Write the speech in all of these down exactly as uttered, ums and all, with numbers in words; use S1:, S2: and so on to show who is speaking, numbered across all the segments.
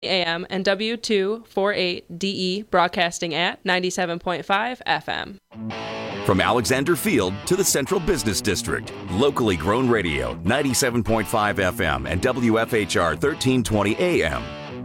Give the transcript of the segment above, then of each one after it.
S1: A M and W two forty-eight D E broadcasting at ninety-seven point five F M.
S2: From Alexander Field to the Central Business District, locally grown radio, ninety-seven point five F M and W F H R thirteen twenty A M.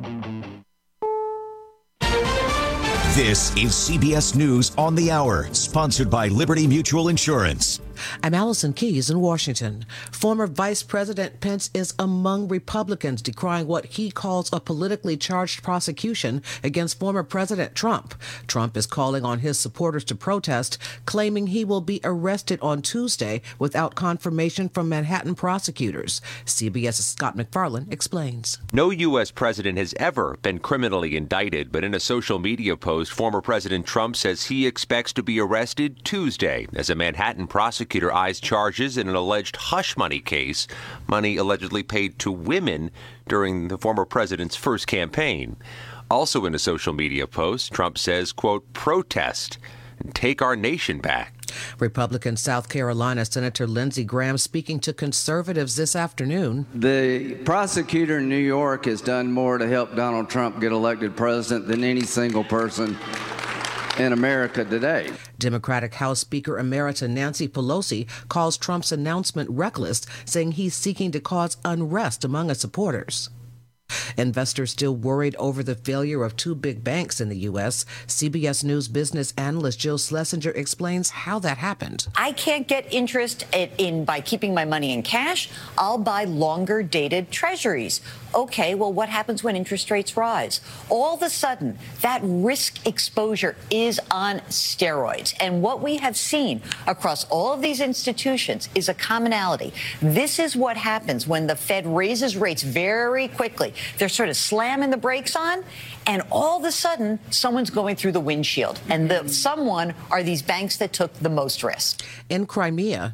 S3: This is C B S News on the Hour, sponsored by Liberty Mutual Insurance.
S4: I'm Allison Keyes in Washington. Former Vice President Pence is among Republicans decrying what he calls a politically charged prosecution against former President Trump. Trump is calling on his supporters to protest, claiming he will be arrested on Tuesday without confirmation from Manhattan prosecutors. CBS's Scott McFarlane explains.
S5: No U S president has ever been criminally indicted, but in a social media post, former President Trump says he expects to be arrested Tuesday as a Manhattan prosecutor eyes charges in an alleged hush money case, money allegedly paid to women during the former president's first campaign. Also in a social media post, Trump says, quote, protest and take our nation back.
S4: Republican South Carolina Senator Lindsey Graham speaking to conservatives this afternoon.
S6: The prosecutor in New York has done more to help Donald Trump get elected president than any single person in America today.
S4: Democratic House Speaker Emerita Nancy Pelosi calls Trump's announcement reckless, saying he's seeking to cause unrest among his supporters. Investors still worried over the failure of two big banks in the U S. C B S News business analyst Jill Schlesinger explains how that happened.
S7: I can't get interest in, in by keeping my money in cash. I'll buy longer dated treasuries. Okay, well, what happens when interest rates rise? All of a sudden, that risk exposure is on steroids. And what we have seen across all of these institutions is a commonality. This is what happens when the Fed raises rates very quickly. They're sort of slamming the brakes on, and all of a sudden, someone's going through the windshield. And the someone are these banks that took the most risk.
S4: In Crimea,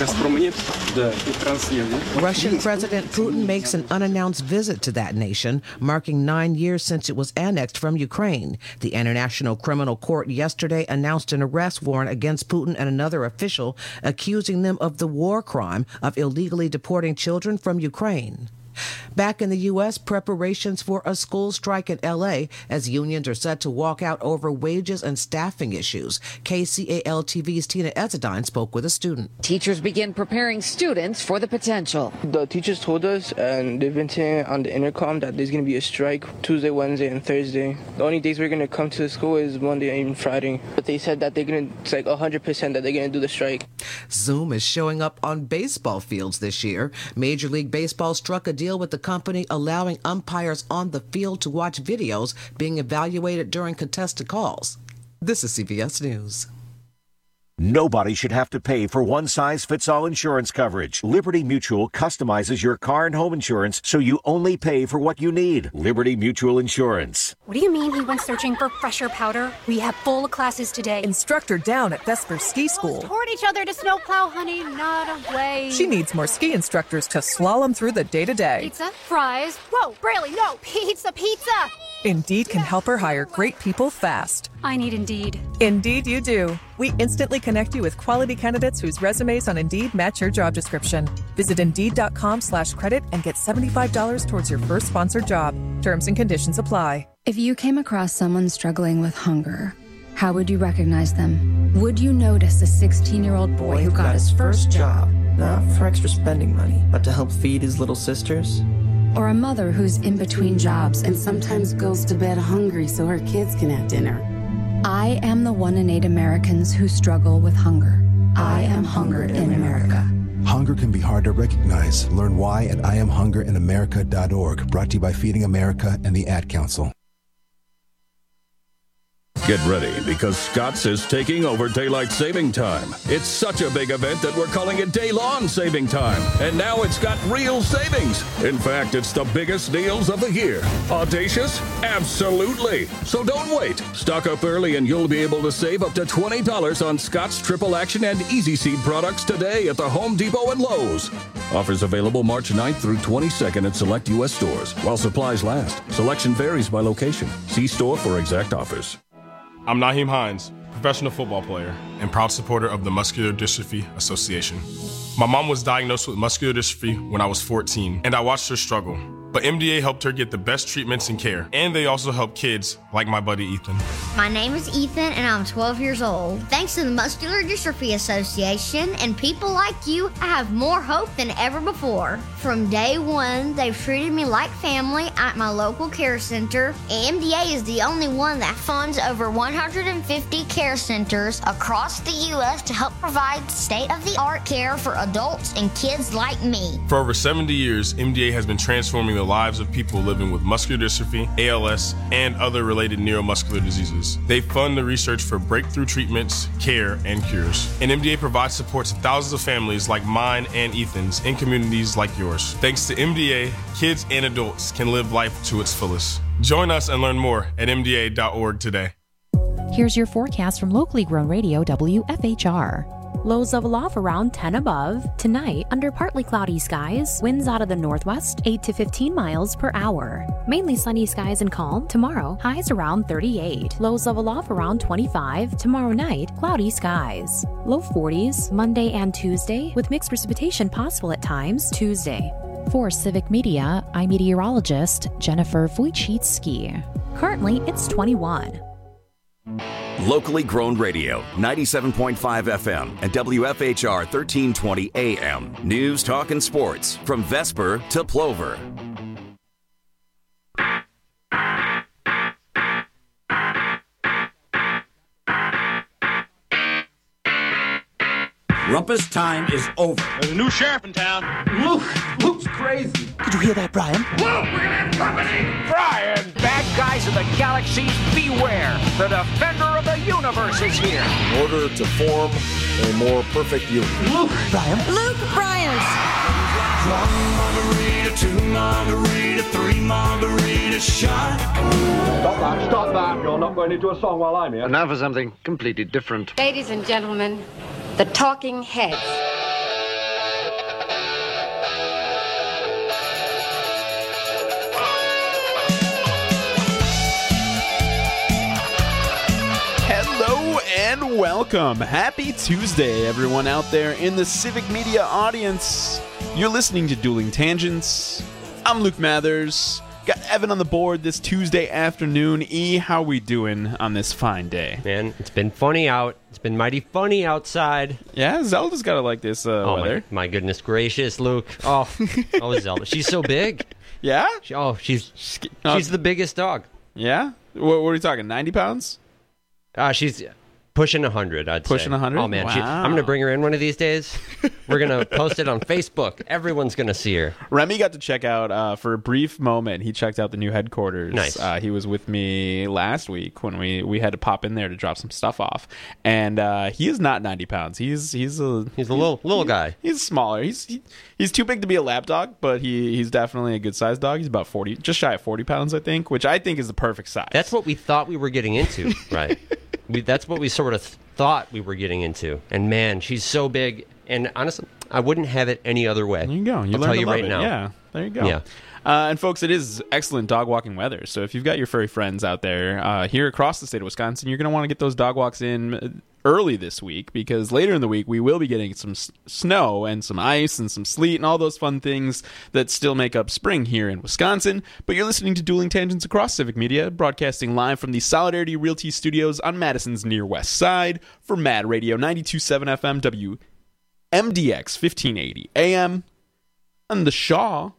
S4: Russian President Putin makes an unannounced visit to that nation, marking nine years since it was annexed from Ukraine. The International Criminal Court yesterday announced an arrest warrant against Putin and another official, accusing them of the war crime of illegally deporting children from Ukraine. Back in the U S, preparations for a school strike in L A as unions are set to walk out over wages and staffing issues. K C A L T V's Tina Ezzadine spoke with a student.
S8: Teachers begin preparing students for the potential.
S9: The teachers told us, and they've been saying on the intercom, that there's going to be a strike Tuesday, Wednesday, and Thursday. The only days we're going to come to the school is Monday and Friday. But they said that they're going to, it's like one hundred percent that they're going to do the strike.
S4: Zoom is showing up on baseball fields this year. Major League Baseball struck a deal with the company allowing umpires on the field to watch videos being evaluated during contested calls. This is C B S News.
S3: Nobody should have to pay for one-size-fits-all insurance coverage. Liberty Mutual customizes your car and home insurance so you only pay for what you need. Liberty Mutual Insurance.
S10: What do you mean he went searching for fresher powder? We have full classes today.
S11: Instructor down at Vesper Ski School.
S10: Toward each other to snowplow, honey, not away.
S11: She needs more ski instructors to slalom through the day-to-day.
S10: Pizza, fries. Whoa, Braley, no, pizza, pizza.
S11: Indeed can help her hire great people fast.
S10: I need Indeed.
S11: Indeed you do. We instantly connect you with quality candidates whose resumes on Indeed match your job description. Visit Indeed.com slash credit and get seventy-five dollars towards your first sponsored job. Terms and conditions apply.
S12: If you came across someone struggling with hunger, how would you recognize them? Would you notice a sixteen-year-old boy who got his first job?
S13: Not for extra spending money, but to help feed his little sisters?
S12: Or a mother who's in between jobs and sometimes goes to bed hungry so her kids can have dinner? I am the one in eight Americans who struggle with hunger. I am hunger in America.
S14: Hunger can be hard to recognize. Learn why at I am hunger in america dot org. Brought to you by Feeding America and the Ad Council.
S15: Get ready, because Scott's is taking over daylight saving time. It's such a big event that we're calling it day-long saving time. And now it's got real savings. In fact, it's the biggest deals of the year. Audacious? Absolutely. So don't wait. Stock up early and you'll be able to save up to twenty dollars on Scott's Triple Action and Easy Seed products today at the Home Depot and Lowe's. Offers available March ninth through twenty-second at select U S stores while supplies last. Selection varies by location. See store for exact offers.
S16: I'm Naheem Hines, professional football player and proud supporter of the Muscular Dystrophy Association. My mom was diagnosed with muscular dystrophy when I was fourteen, and I watched her struggle. But M D A helped her get the best treatments and care. And they also help kids like my buddy Ethan.
S17: My name is Ethan, and I'm twelve years old. Thanks to the Muscular Dystrophy Association and people like you, I have more hope than ever before. From day one, they've treated me like family at my local care center. M D A is the only one that funds over one hundred fifty care centers across the U S to help provide state-of-the-art care for adults and kids like me.
S16: For over seventy years, M D A has been transforming the lives of people living with muscular dystrophy, A L S, and other related neuromuscular diseases. They fund the research for breakthrough treatments, care, and cures. And M D A provides support to thousands of families like mine and Ethan's in communities like yours. Thanks to M D A, kids and adults can live life to its fullest. Join us and learn more at M D A dot org today.
S18: Here's your forecast from locally grown radio W F H R. Lows level off around ten above. Tonight, under partly cloudy skies, winds out of the northwest, eight to fifteen miles per hour. Mainly sunny skies and calm. Tomorrow, highs around thirty-eight. Lows level off around twenty-five. Tomorrow night, cloudy skies. Low forties, Monday and Tuesday, with mixed precipitation possible at times Tuesday. For Civic Media, I'm meteorologist Jennifer Wojcicki. Currently, it's twenty-one.
S2: Locally grown radio, ninety-seven point five F M and W F H R thirteen twenty A M. News, talk, and sports from Vesper to Plover.
S19: Rumpus time is over.
S20: There's a new sheriff in town.
S19: Luke, Luke's crazy.
S20: Did you hear that, Brian?
S19: Luke, we're gonna have company.
S20: Brian!
S21: Bad guys of the galaxies, beware. The defender of the universe is here.
S22: In order to form a more perfect union.
S19: Luke,
S21: Brian.
S23: Luke Bryant.
S19: One margarita, two margarita, three margarita shot.
S24: Stop that, stop that. You're not going into a song while I'm here.
S25: And now for something completely different.
S26: Ladies and gentlemen, the Talking Heads.
S27: Hello and welcome. Happy Tuesday, everyone out there in the Civic Media audience. You're listening to Dueling Tangents. I'm Luke Mathers. Got Evan on the board this Tuesday afternoon. E, how we doing on this fine day?
S28: Man, it's been funny out. It's been mighty funny outside.
S27: Yeah, Zelda's got to like this uh,
S28: oh,
S27: weather.
S28: My, my goodness gracious, Luke. Oh, oh, Zelda. She's so big.
S27: Yeah?
S28: She, oh, she's she's
S27: uh,
S28: the biggest dog.
S27: Yeah? What, what are we talking, ninety pounds?
S28: Uh, she's pushing one hundred, I'd
S27: pushing
S28: say.
S27: one hundred?
S28: Oh, man.
S27: Wow.
S28: She, I'm going to bring her in one of these days. We're going to post it on Facebook. Everyone's going to see her.
S27: Remy got to check out, uh, for a brief moment, he checked out the new headquarters.
S28: Nice.
S27: Uh, he was with me last week when we, we had to pop in there to drop some stuff off. And uh, he is not ninety pounds. He's he's a
S28: he's a little little guy.
S27: He's smaller. He's he, he's too big to be a lap dog, but he he's definitely a good-sized dog. He's about forty, just shy of forty pounds, I think, which I think is the perfect size.
S28: That's what we thought we were getting into, right? we, that's what we sort of thought we were getting into. And, man, she's so big. And, honestly, I wouldn't have it any other way.
S27: There you go. You
S28: I'll
S27: learn
S28: tell
S27: to
S28: you
S27: love
S28: right
S27: it.
S28: now.
S27: Yeah, there you go.
S28: Yeah.
S27: Uh, and, folks, it is excellent dog walking weather. So if you've got your furry friends out there uh, here across the state of Wisconsin, you're going to want to get those dog walks in early this week, because later in the week we will be getting some s- snow and some ice and some sleet and all those fun things that still make up spring here in Wisconsin. But you're listening to Dueling Tangents across Civic Media, broadcasting live from the Solidarity Realty Studios on Madison's near west side for Mad Radio ninety-two point seven F M, W M D X fifteen eighty A M, and the Shaw,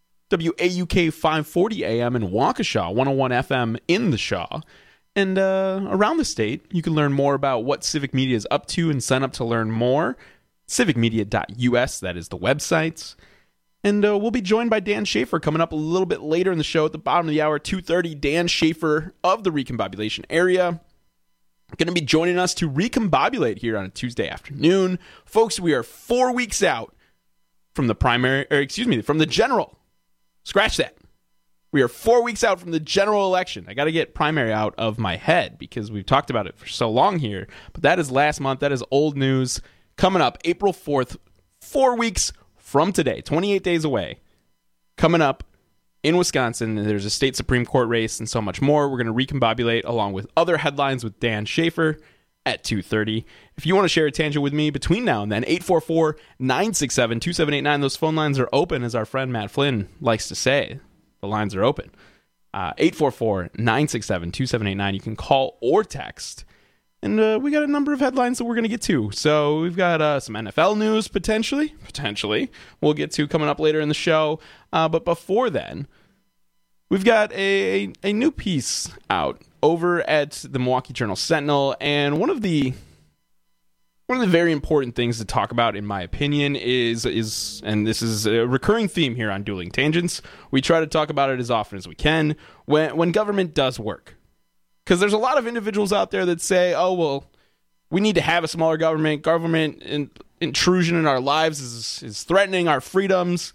S27: W A U K five forty A M in Waukesha, one oh one F M in the Shaw. And uh, around the state, you can learn more about what Civic Media is up to and sign up to learn more. civic media dot U S, that is the website. And uh, we'll be joined by Dan Schaefer coming up a little bit later in the show at the bottom of the hour, two thirty. Dan Schaefer of the Recombobulation area going to be joining us to recombobulate here on a Tuesday afternoon. Folks, we are four weeks out from the primary, or excuse me, from the general. Scratch that. We are four weeks out from the general election. I got to get primary out of my head because we've talked about it for so long here. But that is last month. That is old news. Coming up April fourth, four weeks from today, twenty-eight days away. Coming up in Wisconsin, there's a state Supreme Court race and so much more. We're going to recombobulate along with other headlines with Dan Schaefer at two thirty. If you want to share a tangent with me between now and then, eight four four, nine six seven, two seven eight nine. Those phone lines are open, as our friend Matt Flynn likes to say. The lines are open. Uh, eight four four, nine six seven, two seven eight nine. You can call or text. And uh, we got a number of headlines that we're going to get to. So we've got uh, some N F L news, potentially. Potentially. We'll get to coming up later in the show. Uh, but before then, we've got a, a new piece out over at the Milwaukee Journal-Sentinel. And one of the one of the very important things to talk about, in my opinion, is, is and this is a recurring theme here on Dueling Tangents, we try to talk about it as often as we can, when, when government does work. Because there's a lot of individuals out there that say, oh, well, we need to have a smaller government. Government in, intrusion in our lives is, is threatening our freedoms.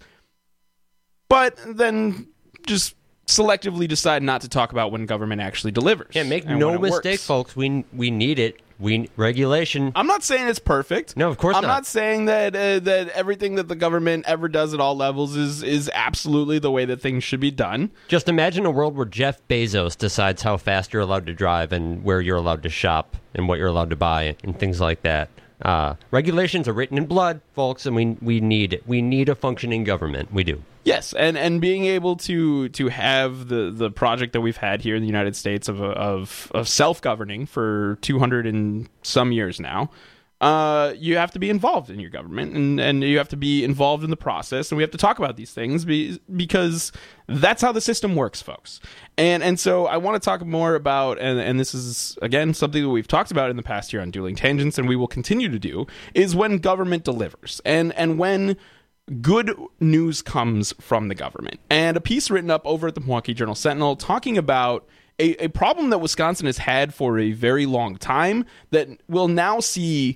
S27: But then just selectively decide not to talk about when government actually delivers.
S28: Yeah, make no mistake,
S27: works.
S28: folks. We we need it. We regulation.
S27: I'm not saying it's perfect.
S28: No, of course
S27: I'm
S28: not.
S27: I'm not saying that uh, that everything that the government ever does at all levels is is absolutely the way that things should be done.
S28: Just imagine a world where Jeff Bezos decides how fast you're allowed to drive and where you're allowed to shop and what you're allowed to buy and things like that. Uh, regulations are written in blood, folks, and we we need it. We need a functioning government. We do.
S27: Yes, and, and being able to to have the, the project that we've had here in the United States of of, of self-governing for two hundred and some years now, uh, you have to be involved in your government, and, and you have to be involved in the process, and we have to talk about these things be, because that's how the system works, folks. And and so I want to talk more about, and, and this is, again, something that we've talked about in the past year on Dueling Tangents, and we will continue to do, is when government delivers, and and when good news comes from the government. And a piece written up over at the Milwaukee Journal-Sentinel talking about a, a problem that Wisconsin has had for a very long time that will now see,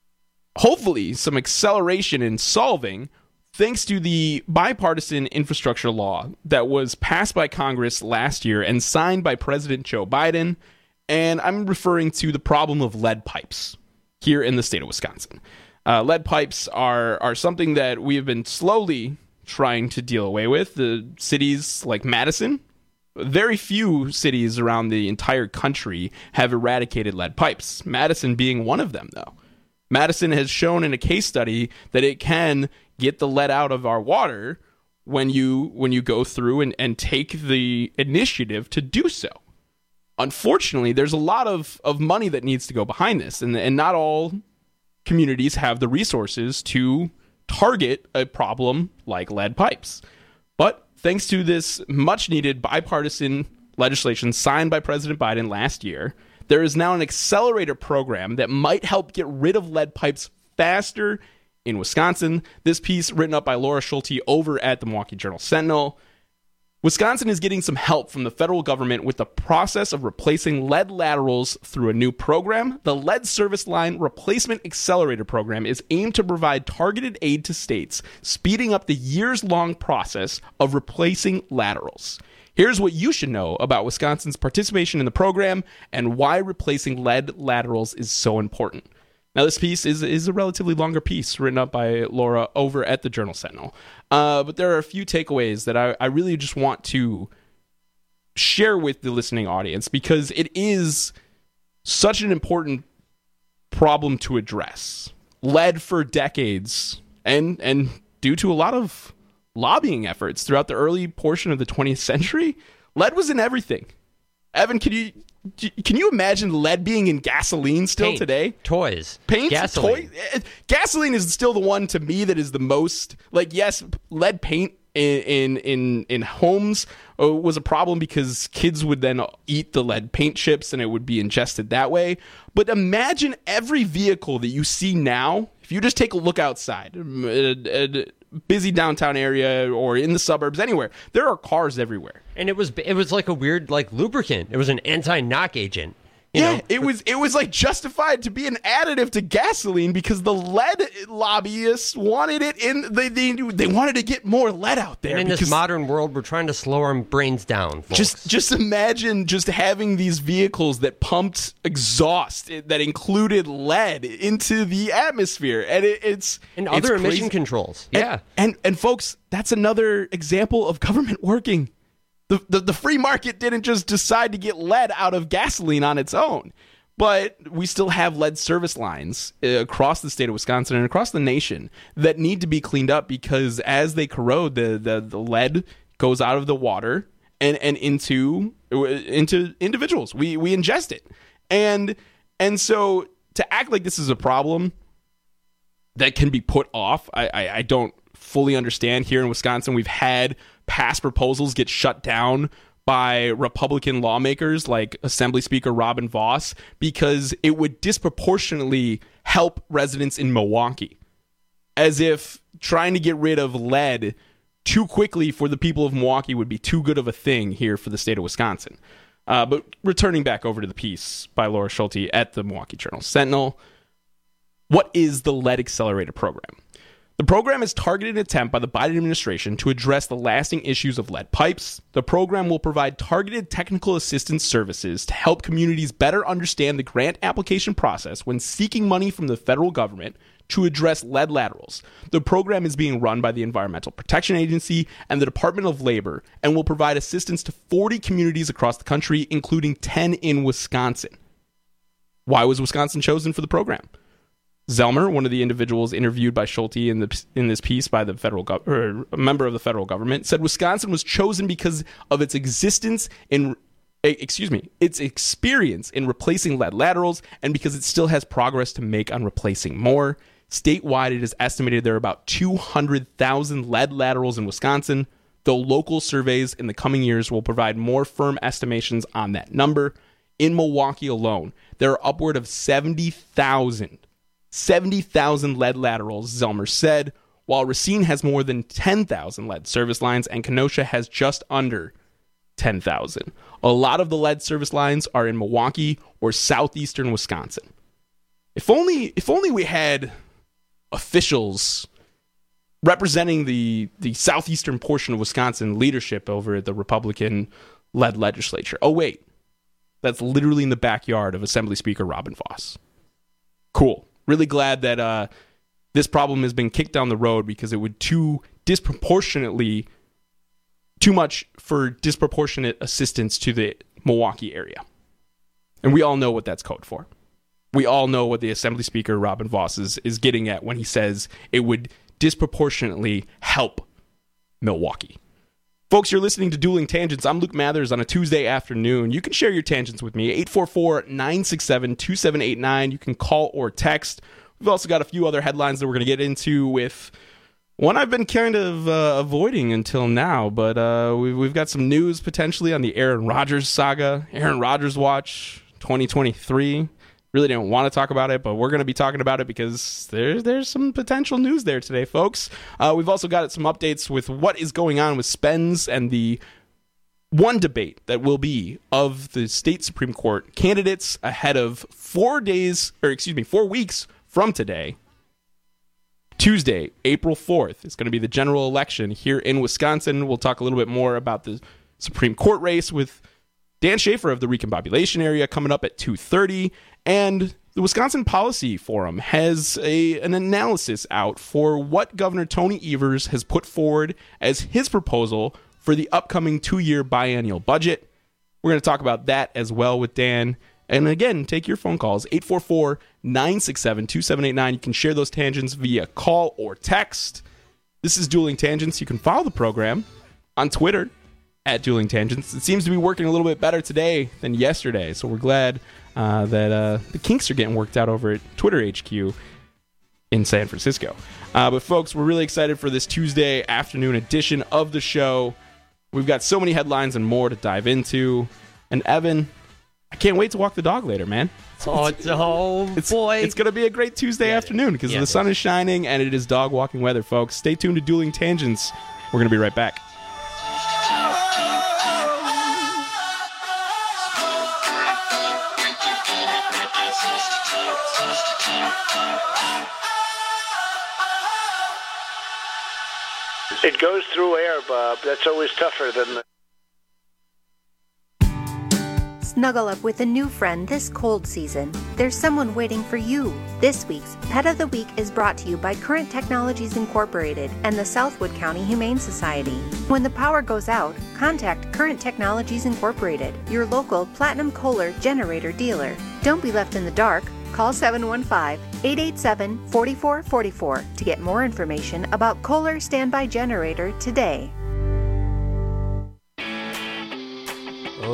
S27: hopefully, some acceleration in solving thanks to the bipartisan infrastructure law that was passed by Congress last year and signed by President Joe Biden. And I'm referring to the problem of lead pipes here in the state of Wisconsin. Uh, lead pipes are are something that we have been slowly trying to deal away with. The cities like Madison, very few cities around the entire country have eradicated lead pipes. Madison being one of them, though. Madison has shown in a case study that it can get the lead out of our water when you when you go through and, and take the initiative to do so. Unfortunately, there's a lot of, of money that needs to go behind this, and and not all communities have the resources to target a problem like lead pipes. But thanks to this much-needed bipartisan legislation signed by President Biden last year, there is now an accelerator program that might help get rid of lead pipes faster in Wisconsin. This piece written up by Laura Schulte over at the Milwaukee Journal-Sentinel. Wisconsin is getting some help from the federal government with the process of replacing lead laterals through a new program. The Lead Service Line Replacement Accelerator Program is aimed to provide targeted aid to states, speeding up the years-long process of replacing laterals. Here's what you should know about Wisconsin's participation in the program and why replacing lead laterals is so important. Now, this piece is, is a relatively longer piece written up by Laura over at the Journal-Sentinel. Uh, but there are a few takeaways that I, I really just want to share with the listening audience because it is such an important problem to address. Lead for decades, and and due to a lot of lobbying efforts throughout the early portion of the twentieth century, lead was in everything. Evan, can you... Can you imagine lead being in gasoline still
S28: Paint,
S27: today?
S28: Toys.
S27: Paint?
S28: Gasoline.
S27: Toy, gasoline is still the one to me that is the most, like, yes, lead paint in in in, in homes uh, was a problem because kids would then eat the lead paint chips and it would be ingested that way. But imagine every vehicle that you see now, if you just take a look outside, uh, uh, busy downtown area or in the suburbs, anywhere, there are cars everywhere.
S28: And it was it was like a weird like lubricant. It was an anti-knock agent. You
S27: yeah,
S28: know?
S27: it was it was like justified to be an additive to gasoline because the lead lobbyists wanted it in. They they, they wanted to get more lead out there.
S28: And in this modern world, we're trying to slow our brains down, folks.
S27: Just just imagine just having these vehicles that pumped exhaust that included lead into the atmosphere, and it, it's
S28: and
S27: it's
S28: other
S27: crazy.
S28: emission controls. Yeah,
S27: and, and and folks, that's another example of government working. The, the the free market didn't just decide to get lead out of gasoline on its own, but we still have lead service lines uh, across the state of Wisconsin and across the nation that need to be cleaned up because as they corrode, the, the, the lead goes out of the water and, and into into individuals. We we ingest it. And and so to act like this is a problem that can be put off, I, I, I don't fully understand. Here in Wisconsin, we've had past proposals get shut down by Republican lawmakers like Assembly Speaker Robin Vos because it would disproportionately help residents in Milwaukee. As if trying to get rid of lead too quickly for the people of Milwaukee would be too good of a thing here for the state of Wisconsin. Uh, but returning back over to the piece by Laura Schulte at the Milwaukee Journal-Sentinel, what is the Lead Accelerator Program? The program is a targeted attempt by the Biden administration to address the lasting issues of lead pipes. The program will provide targeted technical assistance services to help communities better understand the grant application process when seeking money from the federal government to address lead laterals. The program is being run by the Environmental Protection Agency and the Department of Labor and will provide assistance to forty communities across the country, including ten in Wisconsin. Why was Wisconsin chosen for the program? Zellmer, one of the individuals interviewed by Schulte in the in this piece by the federal gov- or a member of the federal government, said Wisconsin was chosen because of its existence in excuse me, its experience in replacing lead laterals and because it still has progress to make on replacing more. Statewide, it is estimated there are about two hundred thousand lead laterals in Wisconsin, though local surveys in the coming years will provide more firm estimations on that number. In Milwaukee alone, there are upward of seventy thousand seventy thousand lead laterals, Zellmer said, while Racine has more than ten thousand lead service lines and Kenosha has just under ten thousand. A lot of the lead service lines are in Milwaukee or southeastern Wisconsin. If only if only we had officials representing the, the southeastern portion of Wisconsin leadership over at the Republican-led legislature. Oh, wait. That's literally in the backyard of Assembly Speaker Robin Vos. Cool. Really glad that uh, this problem has been kicked down the road because it would too disproportionately, too much for disproportionate assistance to the Milwaukee area. And we all know what that's code for. We all know what the Assembly Speaker Robin Vos is, is getting at when he says it would disproportionately help Milwaukee. Folks, you're listening to Dueling Tangents. I'm Luke Mathers on a Tuesday afternoon. You can share your tangents with me, eight four four, nine six seven, two seven eight nine. You can call or text. We've also got a few other headlines that we're going to get into with one I've been kind of uh, avoiding until now, but uh, we've, we've got some news potentially on the Aaron Rodgers saga, Aaron Rodgers Watch twenty twenty-three. Really didn't want to talk about it, but we're going to be talking about it because there's there's some potential news there today, folks. Uh, we've also got some updates with what is going on with Spence and the one debate that will be of the state Supreme Court candidates ahead of four days, or excuse me, four weeks from today. Tuesday, April fourth, is going to be the general election here in Wisconsin. We'll talk a little bit more about the Supreme Court race with Dan Schaefer of the Recombobulation Area coming up at two thirty. And the Wisconsin Policy Forum has a, an analysis out for what Governor Tony Evers has put forward as his proposal for the upcoming two-year biennial budget. We're going to talk about that as well with Dan. And again, take your phone calls, eight four four, nine six seven, two seven eight nine. You can share those tangents via call or text. This is Dueling Tangents. You can follow the program on Twitter at Dueling Tangents. It seems to be working a little bit better today than yesterday, so we're glad uh, that uh, the kinks are getting worked out over at Twitter H Q in San Francisco. Uh, but folks, we're really excited for this Tuesday afternoon edition of the show. We've got so many headlines and more to dive into. And Evan, I can't wait to walk the dog later, man.
S28: Oh, it's, oh
S27: it's,
S28: boy.
S27: It's going to be a great Tuesday yeah, afternoon because yeah, the sun is shining and it is dog walking weather, folks. Stay tuned to Dueling Tangents. We're going to be right back.
S1: It goes through air, Bob. That's always tougher than the...
S4: Snuggle up with a new friend this cold season. There's someone waiting for you. This week's Pet of the Week is brought to you by Current Technologies Incorporated and the Southwood County Humane Society. When the power goes out, contact Current Technologies Incorporated, your local Platinum Kohler generator dealer. Don't be left in the dark. Call seven one five, eight eight seven, four four four four to get more information about Kohler Standby Generator today.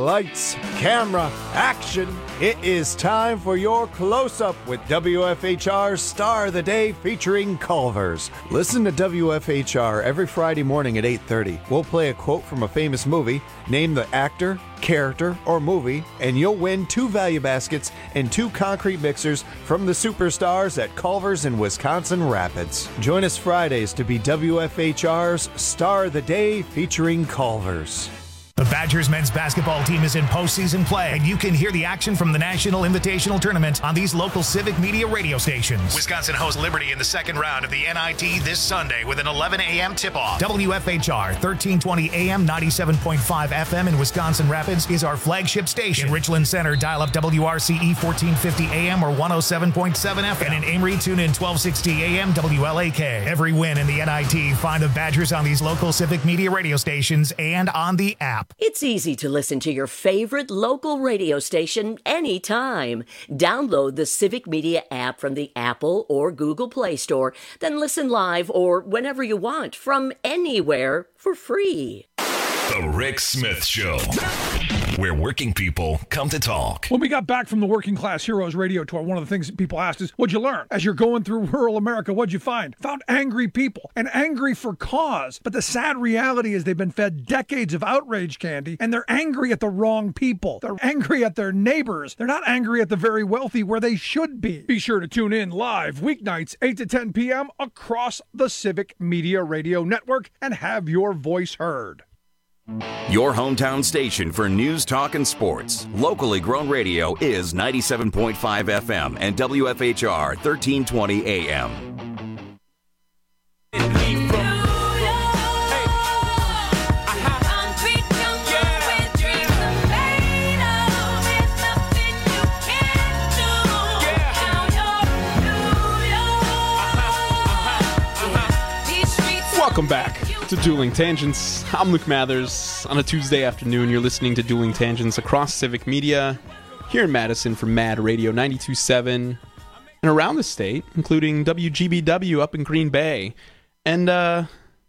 S3: Lights, camera, action. It is time for your close-up with W F H R's Star of the Day featuring Culver's. Listen to W F H R every Friday morning at eight thirty. We'll play a quote from a famous movie, name the actor, character, or movie, and you'll win two value baskets and two concrete mixers from the superstars at Culver's in Wisconsin Rapids. Join us Fridays to be W F H R's Star of the Day featuring Culver's.
S5: The Badgers men's basketball team is in postseason play, and you can hear the action from the National Invitational Tournament on these local civic media radio stations. Wisconsin hosts Liberty in the second round of the N I T this Sunday with an eleven a.m. tip-off. W F H R, thirteen twenty A M, ninety-seven point five F M in Wisconsin Rapids is our flagship station. In Richland Center, dial up W R C E fourteen fifty A M or one oh seven point seven F M. And in Amory, tune in twelve sixty A M W L A K. Every win in the N I T, find the Badgers on these local civic media radio stations and on the app.
S6: It's easy to listen to your favorite local radio station anytime. Download the Civic Media app from the Apple or Google Play Store, then listen live or whenever you want from anywhere for free.
S7: The Rick Smith Show, where working people come to talk.
S8: When we got back from the Working Class Heroes radio tour, one of the things that people asked is, what'd you learn? As you're going through rural America, what'd you find? Found angry people, and angry for cause. But the sad reality is they've been fed decades of outrage candy, and they're angry at the wrong people. They're angry at their neighbors. They're not angry at the very wealthy where they should be. Be sure to tune in live weeknights, eight to ten p.m. across the Civic Media Radio Network and have your voice heard.
S2: Your hometown station for news, talk, and sports. Locally grown radio is ninety-seven point five F M and W F H R thirteen twenty A M.
S27: Welcome back to Dueling Tangents. I'm Luke Mathers. On a Tuesday afternoon, you're listening to Dueling Tangents across Civic Media, here in Madison for Mad Radio ninety-two point seven, and around the state, including W G B W up in Green Bay. And, uh,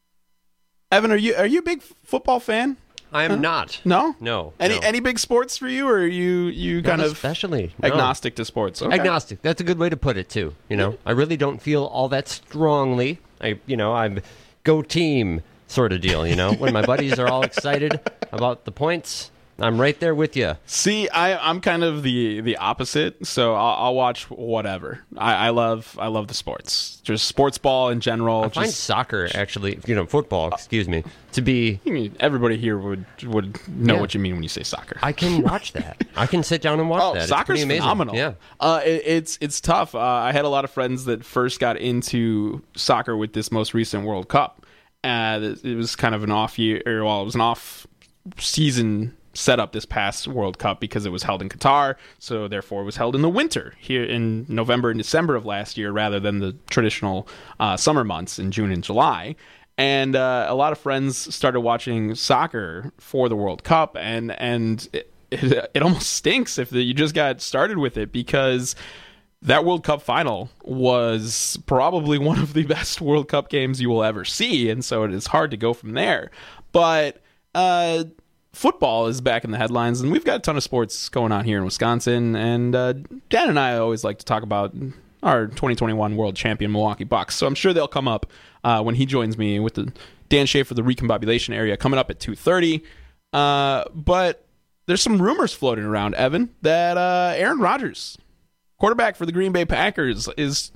S27: Evan, are you are you a big football fan?
S28: I am
S27: huh?
S28: not.
S27: No?
S28: No.
S27: Any
S28: no.
S27: any big sports for you, or are you, you
S28: Not
S27: kind of
S28: especially no.
S27: agnostic to sports? Okay.
S28: Agnostic. That's a good way to put it, too. You know, I really don't feel all that strongly. I, you know, I'm go team sort of deal, you know? When my buddies are all excited about the points, I'm right there with you.
S27: See, I, I'm kind of the, the opposite, so I'll, I'll watch whatever. I, I love I love the sports, just sports ball in general.
S28: I find
S27: just,
S28: soccer, actually, you know, football, excuse me, to be...
S27: I mean, everybody here would would know
S28: Yeah.
S27: what you mean when you say soccer.
S28: I can watch that. I can sit down and watch
S27: Oh,
S28: that. It's
S27: soccer's
S28: pretty amazing.
S27: phenomenal.
S28: Yeah.
S27: Uh, it, it's it's tough. Uh, I had a lot of friends that first got into soccer with this most recent World Cup. Uh, it was kind of an off year, or well, it was an off season setup this past World Cup because it was held in Qatar, so therefore it was held in the winter here in November and December of last year rather than the traditional uh, summer months in June and July. And uh, a lot of friends started watching soccer for the World Cup, and and it, it, it almost stinks if the, you just got started with it, because that World Cup final was probably one of the best World Cup games you will ever see, and so it is hard to go from there. But uh, football is back in the headlines, and we've got a ton of sports going on here in Wisconsin, and uh, Dan and I always like to talk about our twenty twenty-one world champion Milwaukee Bucks, so I'm sure they'll come up uh, when he joins me with the Dan Schaefer, the Recombobulation Area, coming up at two thirty. Uh, but there's some rumors floating around, Evan, that uh, Aaron Rodgers, quarterback for the Green Bay Packers, is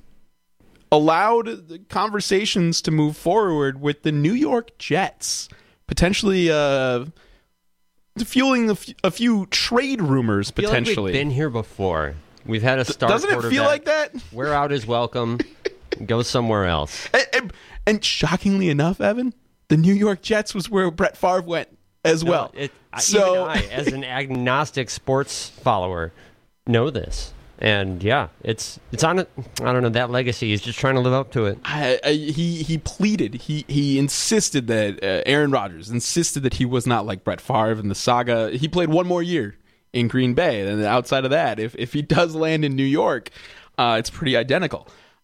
S27: allowed conversations to move forward with the New York Jets, potentially uh, fueling a, f- a few trade rumors,
S28: I feel
S27: potentially.
S28: like we've been here before. We've had a star
S27: Doesn't it feel like that?
S28: Wear out his welcome. Go somewhere else.
S27: And, and, and shockingly enough, Evan, the New York Jets was where Brett Favre went as
S28: No,
S27: well.
S28: It,
S27: so,
S28: even I, as an agnostic sports follower, know this. And yeah, it's it's on it. I don't know, that legacy. He's just trying to live up to it.
S27: I, I, he he pleaded. He he insisted that uh, Aaron Rodgers insisted that he was not like Brett Favre in the saga. He played one more year in Green Bay, and outside of that, if if he does land in New York, uh, it's pretty identical.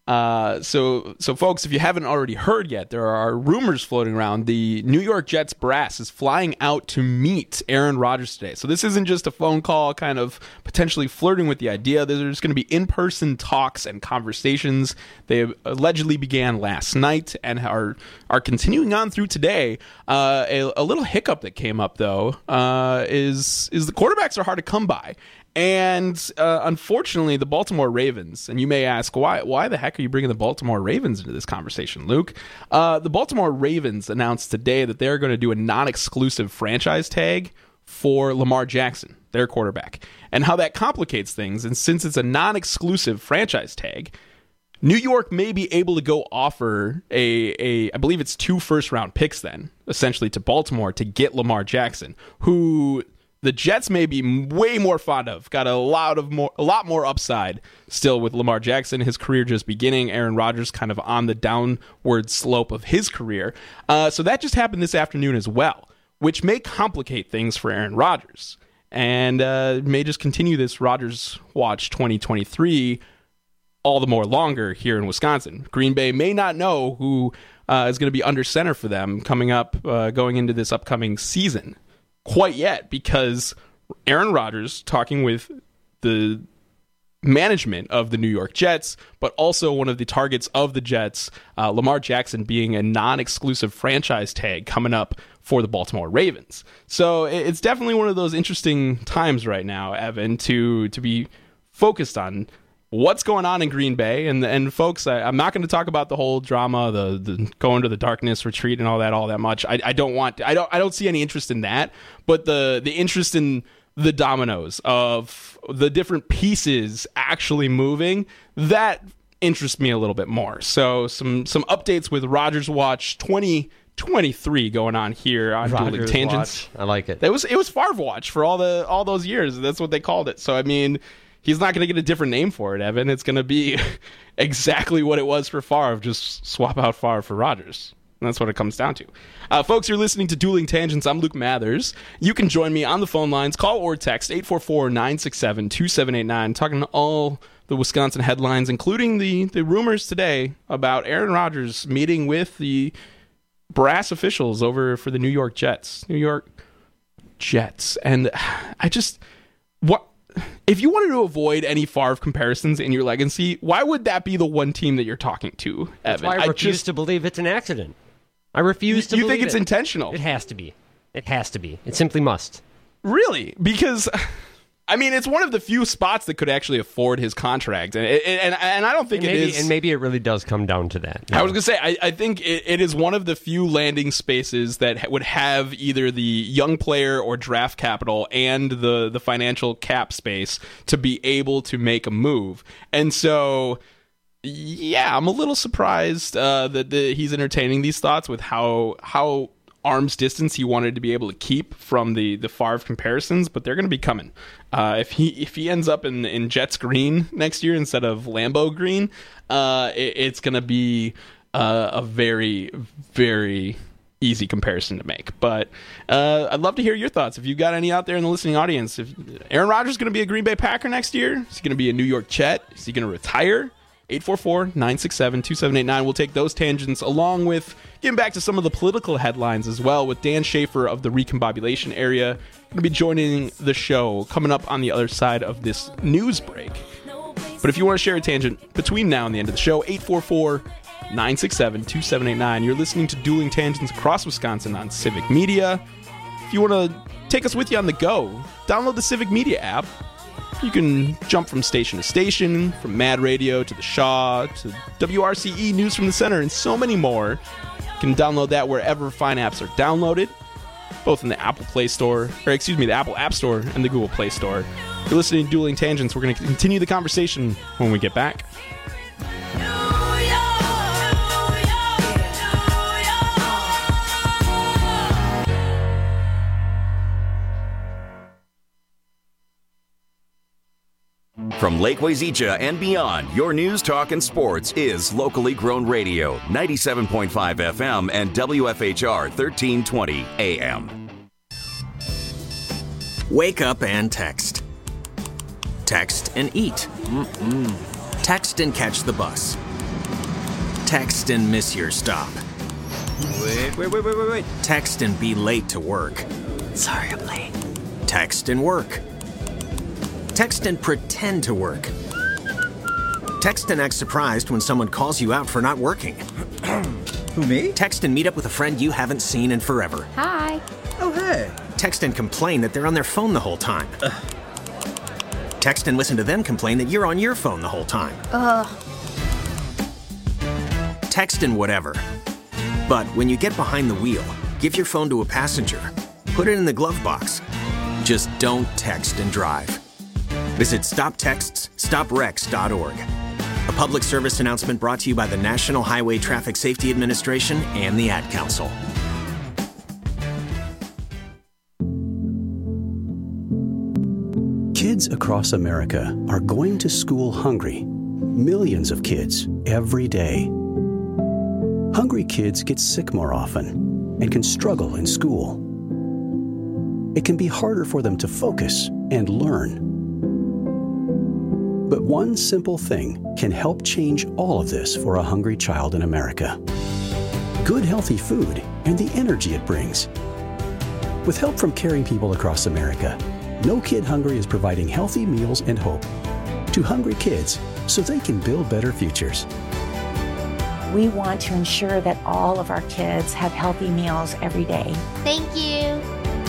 S27: Uh, so, so folks, if you haven't already heard yet, there are rumors floating around. The New York Jets brass is flying out to meet Aaron Rodgers today. So this isn't just a phone call, kind of potentially flirting with the idea. There's going to be in-person talks and conversations. They allegedly began last night and are are continuing on through today. Uh, a, a little hiccup that came up though uh, is is the quarterbacks are hard to come by. And uh, unfortunately, the Baltimore Ravens, and you may ask, why Why the heck are you bringing the Baltimore Ravens into this conversation, Luke? Uh, the Baltimore Ravens announced today that they're going to do a non-exclusive franchise tag for Lamar Jackson, their quarterback. And how that complicates things, and since it's a non-exclusive franchise tag, New York may be able to go offer a, a I believe it's two first-round picks then, essentially to Baltimore to get Lamar Jackson, who the Jets may be way more fond of. Got a lot of more, a lot more upside still with Lamar Jackson. His career just beginning. Aaron Rodgers kind of on the downward slope of his career. Uh, so that just happened this afternoon as well, which may complicate things for Aaron Rodgers and uh, may just continue this Rodgers Watch twenty twenty-three all the more longer here in Wisconsin. Green Bay may not know who uh, is going to be under center for them coming up, uh, going into this upcoming season quite yet, because Aaron Rodgers talking with the management of the New York Jets, but also one of the targets of the Jets, uh, Lamar Jackson, being a non-exclusive franchise tag coming up for the Baltimore Ravens. So it's definitely one of those interesting times right now, Evan, to to be focused on what's going on in Green Bay. And and folks, I, I'm not going to talk about the whole drama, the, the going to the darkness retreat and all that, all that much. I, I don't want, I don't, I don't see any interest in that. But the the interest in the dominoes of the different pieces actually moving, that interests me a little bit more. So some some updates with Rodgers Watch twenty twenty-three going on here on Dueling Tangents.
S28: Watch. I like it.
S27: It was it was Favre Watch for all the all those years. That's what they called it. So I mean, he's not going to get a different name for it, Evan. It's going to be exactly what it was for Favre. Just swap out Favre for Rodgers. And that's what it comes down to. Uh, folks, you're listening to Dueling Tangents. I'm Luke Mathers. You can join me on the phone lines. Call or text eight four four, nine six seven, two seven eight nine. Talking all the Wisconsin headlines, including the, the rumors today about Aaron Rodgers meeting with the brass officials over for the New York Jets. New York Jets. And I just... what? If you wanted to avoid any Favre comparisons in your legacy, why would that be the one team that you're talking to, Evan?
S28: That's why I, I refuse just, to believe it's an accident. I refuse
S27: you,
S28: to
S27: you
S28: believe
S27: think it's
S28: it.
S27: intentional?
S28: It has to be. It has to be. It simply must.
S27: Really? Because, I mean, it's one of the few spots that could actually afford his contract. And and, and I don't think
S28: and maybe,
S27: it is.
S28: And maybe it really does come down to that.
S27: I was going to say, I, I think it, it is one of the few landing spaces that would have either the young player or draft capital and the, the financial cap space to be able to make a move. And so, yeah, I'm a little surprised uh, that the, he's entertaining these thoughts with how how arm's distance he wanted to be able to keep from the, the Favre comparisons, but they're going to be coming. Uh, if he if he ends up in, in Jets green next year instead of Lambeau green, uh, it, it's going to be uh, a very, very easy comparison to make. But uh, I'd love to hear your thoughts. If you've got any out there in the listening audience, if Aaron Rodgers is going to be a Green Bay Packer next year, is he going to be a New York Jet? Is he going to retire? eight four four, nine six seven, two seven eight nine. We'll take those tangents along with getting back to some of the political headlines as well with Dan Schaefer of the Recombobulation Area. Going to be joining the show coming up on the other side of this news break. But if you want to share a tangent between now and the end of the show, eight four four, nine six seven, two seven eight nine. You're listening to Dueling Tangents across Wisconsin on Civic Media. If you want to take us with you on the go, download the Civic Media app. You can jump from station to station, from Mad Radio to the Shaw to W R C E News from the Center, and so many more. You can download that wherever fine apps are downloaded, both in the Apple Play Store, or excuse me, the Apple App Store and the Google Play Store. You're listening to Dueling Tangents. We're going to continue the conversation when we get back.
S2: From Lake Wazeecha and beyond, your news, talk, and sports is locally grown radio, ninety-seven point five F M and W F H R thirteen twenty A M.
S9: Wake up and text. Text and eat. Mm-mm. Text and catch the bus. Text and miss your stop. Wait, wait, wait, wait, wait, wait. Text and be late to work. Sorry, I'm late. Text and work. Text and pretend to work. Text and act surprised when someone calls you out for not working.
S10: Who, me?
S9: Text and meet up with a friend you haven't seen in forever.
S11: Hi.
S10: Oh, hey.
S9: Text and complain that they're on their phone the whole time. Ugh. Text and listen to them complain that you're on your phone the whole time.
S11: Ugh.
S9: Text and whatever. But when you get behind the wheel, give your phone to a passenger. Put it in the glove box. Just don't text and drive. Visit stop texts stop wrecks dot org. A public service announcement brought to you by the National Highway Traffic Safety Administration and the Ad Council.
S12: Kids across America are going to school hungry. Millions of kids every day. Hungry kids get sick more often and can struggle in school. It can be harder for them to focus and learn. But one simple thing can help change all of this for a hungry child in America. Good, healthy food and the energy it brings. With help from caring people across America, No Kid Hungry is providing healthy meals and hope to hungry kids so they can build better futures.
S13: We want to ensure that all of our kids have healthy meals every day.
S14: Thank you.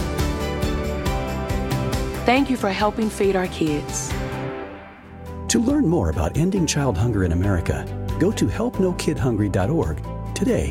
S15: Thank you for helping feed our kids.
S12: To learn more about ending child hunger in America, go to help no kid hungry dot org today.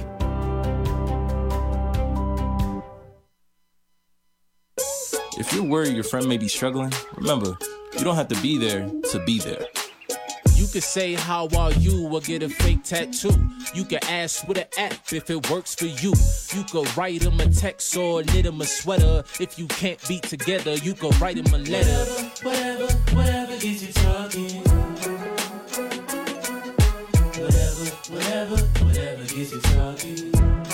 S17: If you're worried your friend may be struggling, remember, you don't have to be there to be there.
S23: You can say, how are you, or get a fake tattoo. You can ask with an app if it works for you. You can write them a text or knit them a sweater. If you can't be together, you can write them a letter. Whatever, whatever, whatever gets you talking. Whatever, whatever, whatever gets you talking.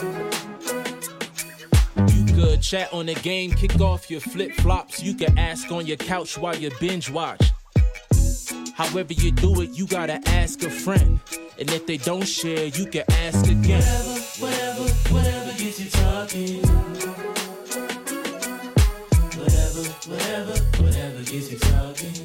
S23: You could chat on the game, kick off your flip-flops. You can ask on your couch while you binge watch. However you do it, you gotta ask a friend. And if they don't share, you can ask again. Whatever, whatever, whatever gets you talking. Whatever, whatever, whatever gets you talking.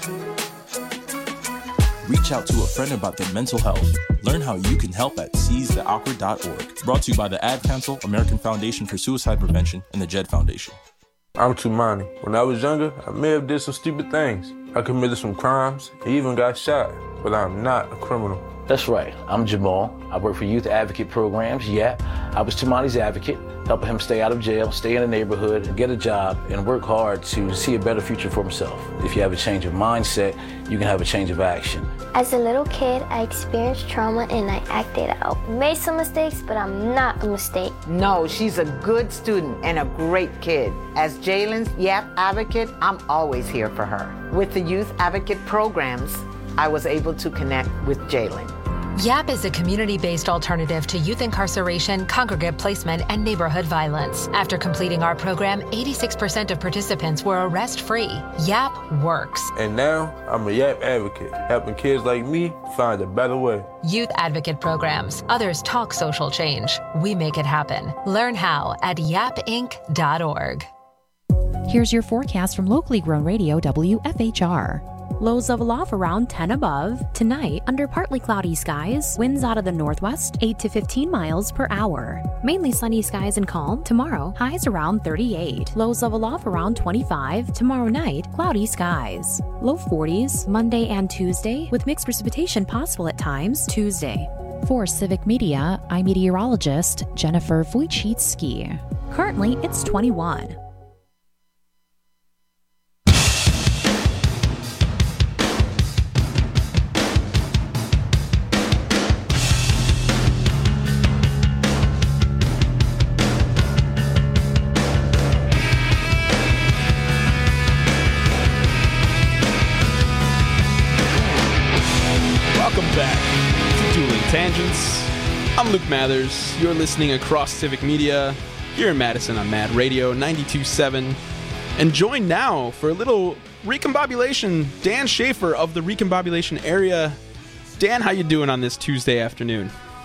S17: Reach out to a friend about their mental health. Learn how you can help at seize the awkward dot org. Brought to you by the Ad Council, American Foundation for Suicide Prevention, and the Jed Foundation.
S29: I'm Tumani. When I was younger, I may have did some stupid things. I committed some crimes, even got shot, but I'm not a criminal.
S30: That's right. I'm Jamal. I work for youth advocate programs. Yeah, I was Tumani's advocate, helping him stay out of jail, stay in the neighborhood, get a job, and work hard to see a better future for himself. If you have a change of mindset, you can have a change of action.
S31: As a little kid, I experienced trauma and I acted out. Made some mistakes, but I'm not a mistake.
S32: No, she's a good student and a great kid. As Jalen's Y A P advocate, I'm always here for her. With the youth advocate programs, I was able to connect with Jalen.
S33: Y A P is a community-based alternative to youth incarceration, congregate placement, and neighborhood violence. After completing our program, eighty-six percent of participants were arrest-free. Y A P works.
S29: And now, I'm a Y A P advocate, helping kids like me find a better way.
S33: Youth advocate programs. Others talk social change. We make it happen. Learn how at yap inc dot org.
S18: Here's your forecast from locally grown radio W F H R. Lows level off around ten above. Tonight, under partly cloudy skies, winds out of the northwest, eight to fifteen miles per hour. Mainly sunny skies and calm. Tomorrow, highs around thirty-eight. Lows level off around twenty-five. Tomorrow night, cloudy skies. Low forties, Monday and Tuesday, with mixed precipitation possible at times Tuesday. For Civic Media, I'm meteorologist Jennifer Wojcicki. Currently, it's twenty-one.
S27: Tangents. I'm Luke Mathers. You're listening across Civic Media here in Madison on Mad Radio ninety-two point seven. And join now for a little recombobulation. Dan Schaefer of the recombobulation area. Dan, how you doing on this Tuesday afternoon?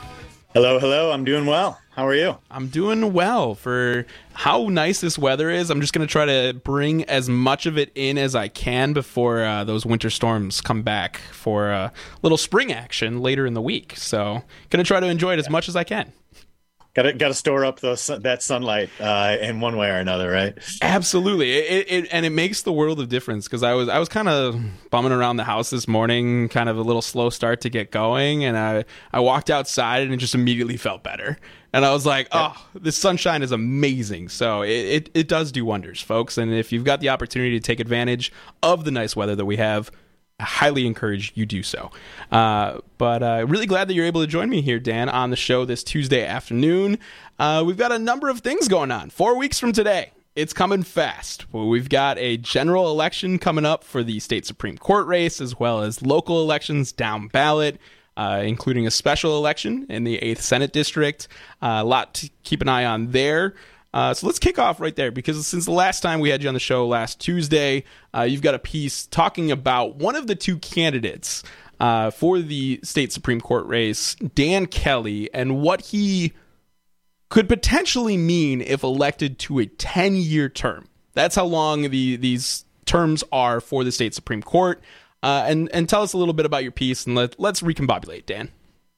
S1: Hello, hello. I'm doing well. How are you?
S27: I'm doing well. For how nice this weather is, I'm just going to try to bring as much of it in as I can before uh, those winter storms come back for a little spring action later in the week. So going to try to enjoy it as much as I can.
S1: Got to got to store up those that sunlight uh, in one way or another, right?
S27: Absolutely, it, it and it makes the world of difference because I was I was kind of bumming around the house this morning, kind of a little slow start to get going, and I I walked outside and it just immediately felt better, and I was like, oh, this sunshine is amazing. So it, it it does do wonders, folks, and if you've got the opportunity to take advantage of the nice weather that we have, I highly encourage you do so. Uh, but uh, really glad that you're able to join me here, Dan, on the show this Tuesday afternoon. Uh, we've got a number of things going on. Four weeks from today, it's coming fast. We've got a general election coming up for the state Supreme Court race, as well as local elections down ballot, uh, including a special election in the eighth Senate District. Uh, a lot to keep an eye on there. Uh, so let's kick off right there, because since the last time we had you on the show last Tuesday, uh, you've got a piece talking about one of the two candidates uh, for the state Supreme Court race, Dan Kelly, and what he could potentially mean if elected to a ten-year term. That's how long the, these terms are for the state Supreme Court. Uh, and, and tell us a little bit about your piece, and let, let's recombobulate, Dan.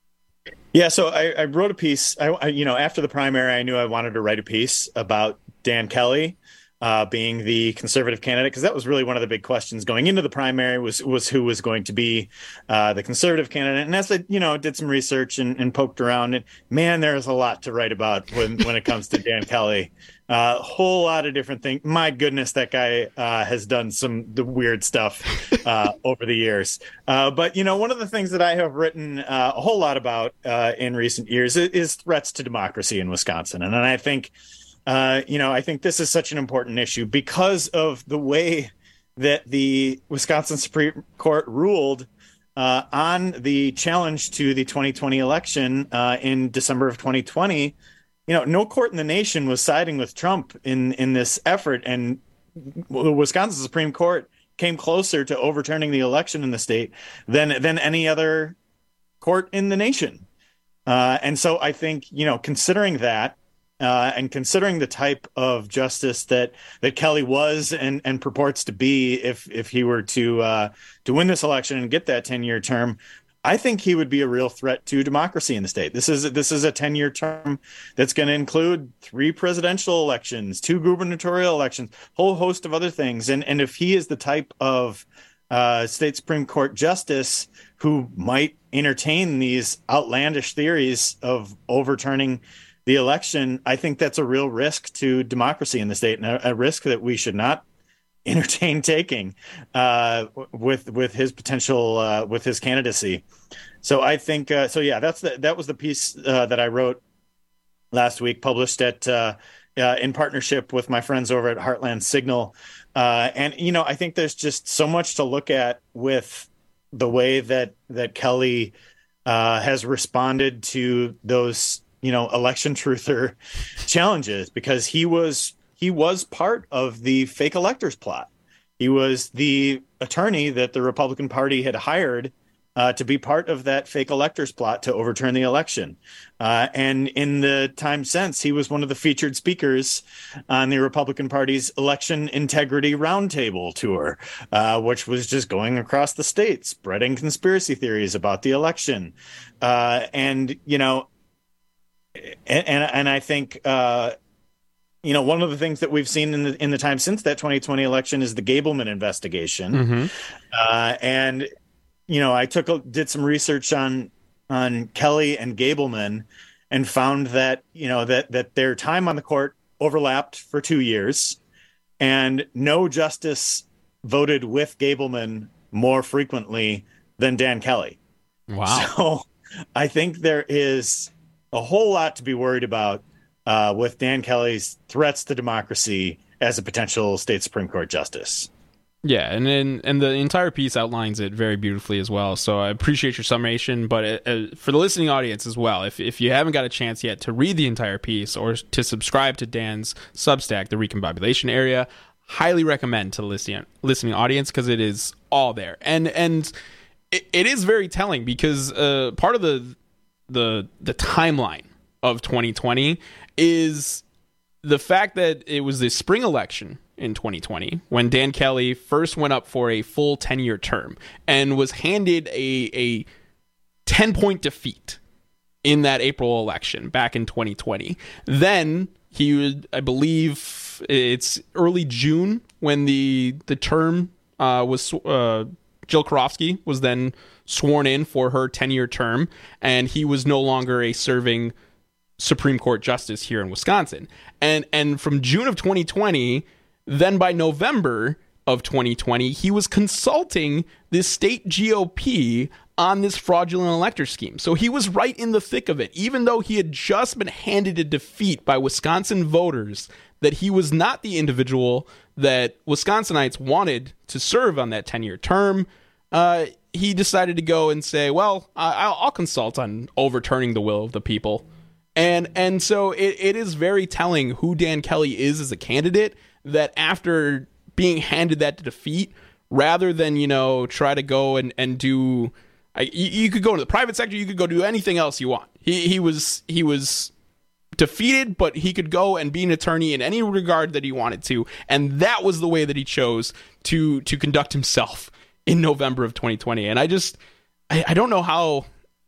S1: Yeah, so I, I wrote a piece. I, I, you know, after the primary, I knew I wanted to write a piece about Dan Kelly uh, being the conservative candidate, because that was really one of the big questions going into the primary was was who was going to be uh, the conservative candidate. And as I, you know, did some research and, and poked around, and man, there's a lot to write about when when it comes to Dan Kelly. A uh, whole lot of different things. My goodness, that guy uh, has done some the weird stuff uh, over the years. Uh, but, you know, one of the things that I have written uh, a whole lot about uh, in recent years is, is threats to democracy in Wisconsin. And, and I think, uh, you know, I think this is such an important issue because of the way that the Wisconsin Supreme Court ruled uh, on the challenge to the twenty twenty election uh, in December of twenty twenty. You know, no court in the nation was siding with Trump in, in this effort, and the Wisconsin Supreme Court came closer to overturning the election in the state than than any other court in the nation. Uh, and so I think, you know, considering that uh, and considering the type of justice that that Kelly was and, and purports to be if if he were to uh, to win this election and get that ten-year term, I think he would be a real threat to democracy in the state. This is this is a ten-year term that's going to include three presidential elections, two gubernatorial elections, whole host of other things. And and if he is the type of uh, state Supreme Court justice who might entertain these outlandish theories of overturning the election, I think that's a real risk to democracy in the state, and a, a risk that we should not entertain taking uh, with with his potential uh, with his candidacy. So I think uh, so. Yeah, that's the, that was the piece uh, that I wrote last week, published at uh, uh, in partnership with my friends over at Heartland Signal. Uh, and you know, I think there's just so much to look at with the way that that Kelly uh, has responded to those, you know, election truther challenges, because he was. He was part of the fake electors plot. He was the attorney that the Republican Party had hired uh, to be part of that fake electors plot to overturn the election. Uh, and in the time since, he was one of the featured speakers on the Republican Party's Election Integrity Roundtable tour, uh, which was just going across the state, spreading conspiracy theories about the election. Uh, and, you know, and, and, and I think... Uh, You know, one of the things that we've seen in the in the time since that twenty twenty election is the Gableman investigation. Mm-hmm. Uh, and, you know, I took a, did some research on on Kelly and Gableman and found that, you know, that that their time on the court overlapped for two years and no justice voted with Gableman more frequently than Dan Kelly.
S27: Wow.
S1: So I think there is a whole lot to be worried about Uh, with Dan Kelly's threats to democracy as a potential state Supreme Court justice.
S27: Yeah, and then and the entire piece outlines it very beautifully as well. So I appreciate your summation, but uh, for the listening audience as well, if if you haven't got a chance yet to read the entire piece or to subscribe to Dan's Substack, The Recombobulation Area, highly recommend to the listening listening audience, because it is all there, and and it, it is very telling, because uh, part of the the the timeline of twenty twenty is the fact that it was the spring election in twenty twenty when Dan Kelly first went up for a full ten-year term and was handed a a ten-point defeat in that April election back in twenty twenty. Then he would, I believe it's early June when the the term uh, was uh, Jill Karofsky was then sworn in for her ten-year term, and he was no longer a serving Supreme Court justice here in Wisconsin. And and from June of twenty twenty, then by November of twenty twenty, he was consulting the state G O P on this fraudulent elector scheme. So he was right in the thick of it, even though he had just been handed a defeat by Wisconsin voters, that he was not the individual that Wisconsinites wanted to serve on that ten-year term. Uh, he decided to go and say, well, I'll, I'll consult on overturning the will of the people. And and so it, it is very telling who Dan Kelly is as a candidate, that after being handed that defeat, rather than, you know, try to go and, and do... I, you, you could go to the private sector, you could go do anything else you want. He he was he was defeated, but he could go and be an attorney in any regard that he wanted to, and that was the way that he chose to to conduct himself in November of twenty twenty. And I just I, I don't know how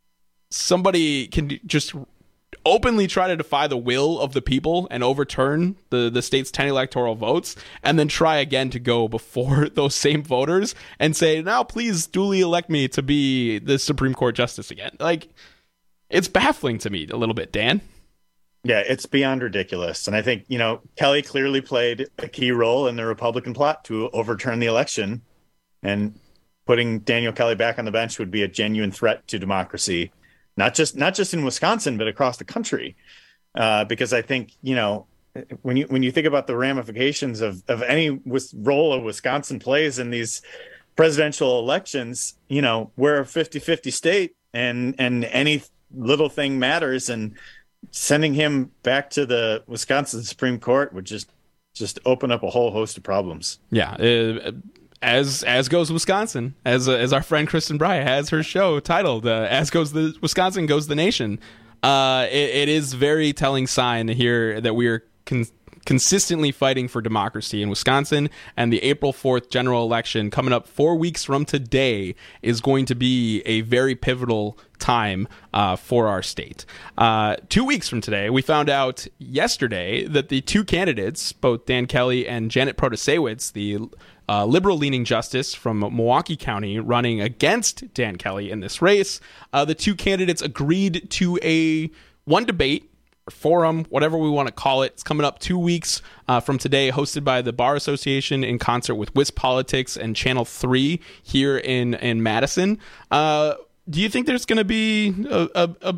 S27: somebody can just openly try to defy the will of the people and overturn the, the state's ten electoral votes, and then try again to go before those same voters and say, now please duly elect me to be the Supreme Court justice again. Like, it's baffling to me a little bit, Dan.
S1: Yeah, it's beyond ridiculous. And I think, you know, Kelly clearly played a key role in the Republican plot to overturn the election, and putting Daniel Kelly back on the bench would be a genuine threat to democracy. Not just not just in Wisconsin, but across the country, uh, because I think, you know, when you when you think about the ramifications of of any wis- role of Wisconsin plays in these presidential elections, you know, we're a fifty-fifty state, and and any little thing matters, and sending him back to the Wisconsin Supreme Court would just just open up a whole host of problems.
S27: Yeah. Uh, As as goes Wisconsin, as uh, as our friend Kristen Bry has her show titled uh, "As Goes the Wisconsin Goes the Nation." Uh, it, it is very telling sign here that we are con- consistently fighting for democracy in Wisconsin, and the April fourth general election coming up four weeks from today is going to be a very pivotal time uh, for our state. Uh, two weeks from today, we found out yesterday that the two candidates, both Dan Kelly and Janet Protasiewicz, the Uh, liberal-leaning justice from Milwaukee County, running against Dan Kelly in this race. Uh, the two candidates agreed to a one debate, or forum, whatever we want to call it. It's coming up two weeks uh, from today, hosted by the Bar Association in concert with WisPolitics and Channel three here in, in Madison. Uh, do you think there's going to be a, a, a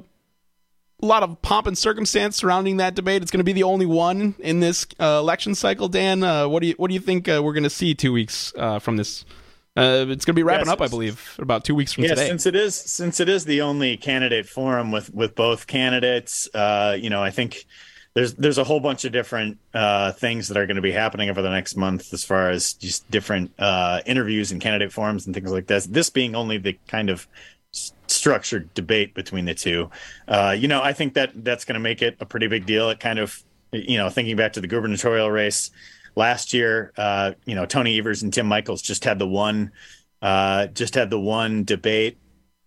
S27: A lot of pomp and circumstance surrounding that debate? It's going to be the only one in this uh, election cycle. Dan, uh, what do you what do you think uh, we're going to see two weeks uh, from this? Uh, it's going to be wrapping
S1: yes,
S27: up, I believe, about two weeks from
S1: yeah,
S27: today.
S1: Since it is since it is the only candidate forum with with both candidates, uh, you know, I think there's there's a whole bunch of different uh, things that are going to be happening over the next month, as far as just different uh, interviews and candidate forums and things like this. This being only the kind of structured debate between the two, uh, you know, I think that that's going to make it a pretty big deal. It kind of, you know, thinking back to the gubernatorial race last year, uh, you know, Tony Evers and Tim Michels just had the one, uh, just had the one debate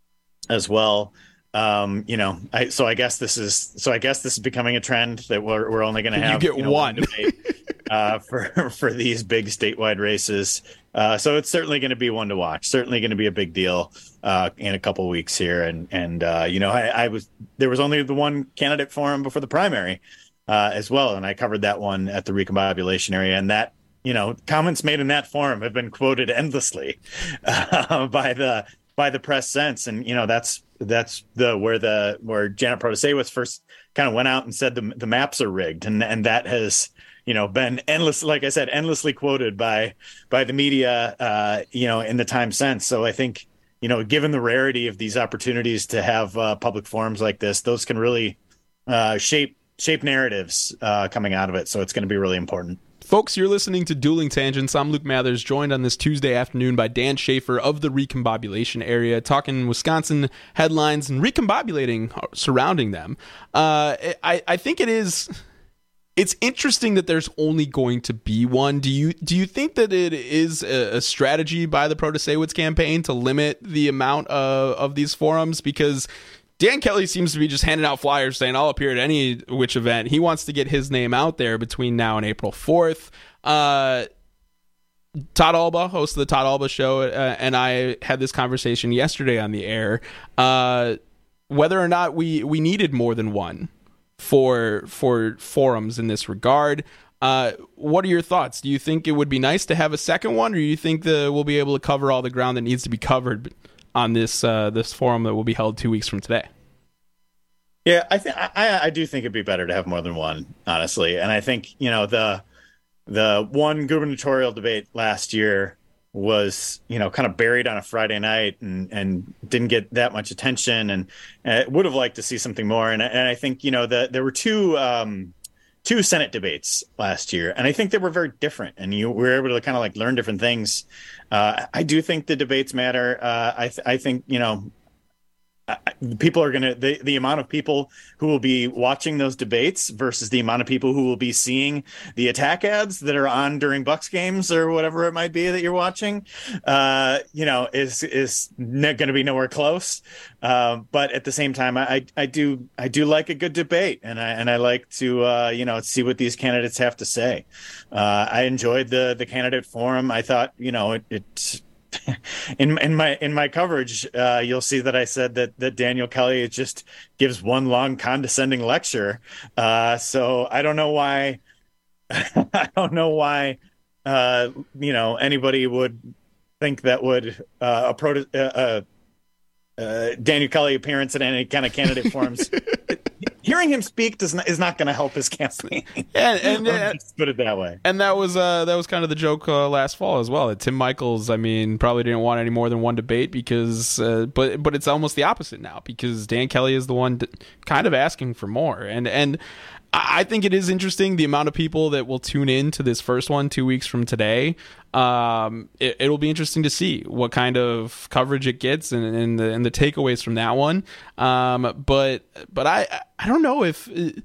S1: as well. Um, you know, I, so I guess this is, so I guess this is becoming a trend that we're we're only going to have
S27: you get
S1: you know,
S27: one,
S1: one debate, uh, for for these big statewide races. Uh, so it's certainly going to be one to watch. Certainly going to be a big deal uh, in a couple of weeks here. And and uh, you know, I, I was there was only the one candidate forum before the primary uh, as well, and I covered that one at the recombobulation area. And that, you know, comments made in that forum have been quoted endlessly uh, by the by the press since. And you know, that's that's the where the where Janet Protasiewicz first kind of went out and said the the maps are rigged, and and that has, you know, been endless, like I said, endlessly quoted by by the media, uh, you know, in the time since. So I think, you know, given the rarity of these opportunities to have uh, public forums like this, those can really uh, shape shape narratives uh, coming out of it. So it's going to be really important.
S27: Folks, you're listening to Dueling Tangents. I'm Luke Mathers, joined on this Tuesday afternoon by Dan Schaefer of the Recombobulation Area, talking Wisconsin headlines and recombobulating surrounding them. Uh, I, I think it is... It's interesting that there's only going to be one. Do you do you think that it is a, a strategy by the Protasewicz campaign to limit the amount of, of these forums? Because Dan Kelly seems to be just handing out flyers saying, I'll appear at any which event. He wants to get his name out there between now and April fourth. Uh, Todd Alba, host of the Todd Alba Show, uh, and I had this conversation yesterday on the air, uh, whether or not we, we needed more than one for for forums in this regard. Uh, what are your thoughts? Do you think it would be nice to have a second one, or do you think that we'll be able to cover all the ground that needs to be covered on this uh, this forum that will be held two weeks from today?
S1: Yeah, I think I, I do think it'd be better to have more than one, honestly. And I think, you know, the the one gubernatorial debate last year was, you know, kind of buried on a Friday night and, and didn't get that much attention, and uh, would have liked to see something more. And, and I think, you know, the, there were two um, two Senate debates last year, and I think they were very different, and you were able to kind of like learn different things. Uh, I do think the debates matter. Uh, I th- I think, you know, people are going to, the, the amount of people who will be watching those debates versus the amount of people who will be seeing the attack ads that are on during Bucks games or whatever it might be that you're watching, uh, you know, is, is going to be nowhere close. Uh, but at the same time, I, I do, I do like a good debate, and I, and I like to, uh, you know, see what these candidates have to say. Uh, I enjoyed the, the candidate forum. I thought, you know, it, it in in my in my coverage, uh, you'll see that I said that that Daniel Kelly just gives one long condescending lecture. Uh, so I don't know why. I don't know why. Uh, you know, anybody would think that would uh, a pro uh, uh, uh, Daniel Kelly appearance at any kind of candidate forums. Hearing him speak does not, is not going to help his campaign.
S27: And, and, and
S1: just put it that way.
S27: And that was uh, that was kind of the joke uh, last fall as well. That Tim Michaels, I mean, probably didn't want any more than one debate because, uh, but but it's almost the opposite now because Dan Kelly is the one d- kind of asking for more. And and I think it is interesting the amount of people that will tune in to this first one two weeks from today. Um, it, it'll be interesting to see what kind of coverage it gets and, and the and the takeaways from that one. Um, but but I I don't know if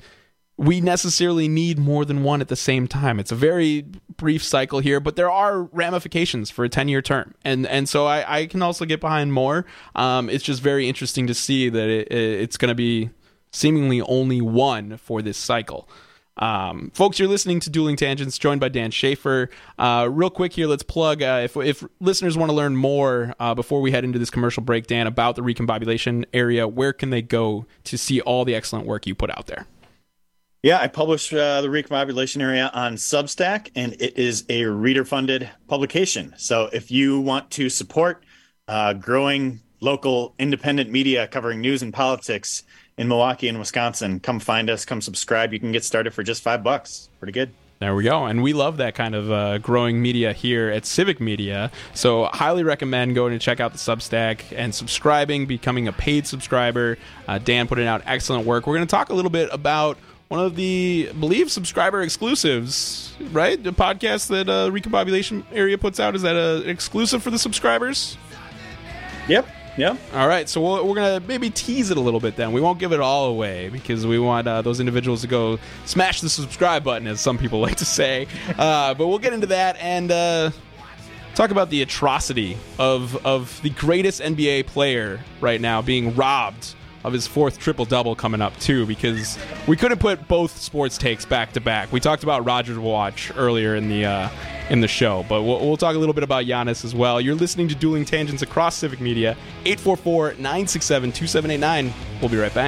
S27: we necessarily need more than one at the same time. It's a very brief cycle here, but there are ramifications for a ten-year term, and and so I, I can also get behind more. Um, it's just very interesting to see that it, it's going to be seemingly only one for this cycle. Um, folks, you're listening to Dueling Tangents, joined by Dan Schaefer. Uh, real quick here, let's plug, uh, if, if listeners want to learn more uh, before we head into this commercial break, Dan, about the Recombobulation Area, where can they go to see all the excellent work you put out there?
S1: Yeah, I publish uh, the Recombobulation Area on Substack, and it is a reader-funded publication. So if you want to support uh, growing local independent media covering news and politics in Milwaukee and Wisconsin, come find us, come subscribe. You can get started for just five bucks. Pretty good.
S27: There we go. And we love that kind of uh, growing media here at Civic Media. So highly recommend going to check out the Substack and subscribing, becoming a paid subscriber. Uh, Dan putting out excellent work. We're going to talk a little bit about one of the, I believe, subscriber exclusives, right? The podcast that uh, Recombobulation Area puts out. Is that an exclusive for the subscribers?
S1: Yep. Yeah.
S27: All right. So we'll, we're going to maybe tease it a little bit then. We won't give it all away because we want uh, those individuals to go smash the subscribe button, as some people like to say. Uh, but we'll get into that and uh, talk about the atrocity of, of the greatest N B A player right now being robbed of his fourth triple-double coming up, too, because we couldn't put both sports takes back-to-back. We talked about Rogers Watch earlier in the uh, in the show, but we'll, we'll talk a little bit about Giannis as well. You're listening to Dueling Tangents across Civic Media, eight four four, nine six seven, two seven eight nine. We'll be right back.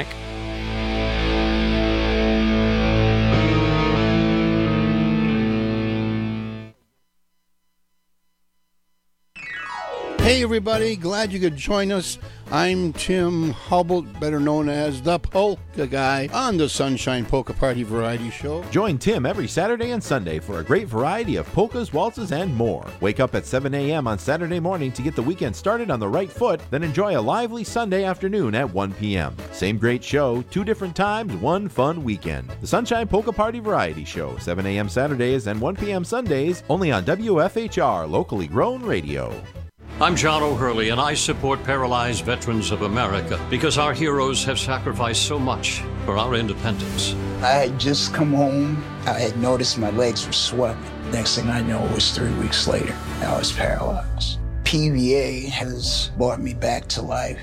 S3: Hey everybody, glad you could join us. I'm Tim Hubble, better known as the Polka Guy, on the Sunshine Polka Party Variety Show.
S4: Join Tim every Saturday and Sunday for a great variety of polkas, waltzes, and more. Wake up at seven a.m. on Saturday morning to get the weekend started on the right foot, then enjoy a lively Sunday afternoon at one p.m. Same great show, two different times, one fun weekend. The Sunshine Polka Party Variety Show, seven a.m. Saturdays and one p.m. Sundays, only on W F H R, locally grown radio.
S5: I'm John O'Hurley, and I support Paralyzed Veterans of America because our heroes have sacrificed so much for our independence.
S11: I had just come home. I had noticed my legs were swelling. Next thing I know, it was three weeks later. I was paralyzed. P V A has brought me back to life.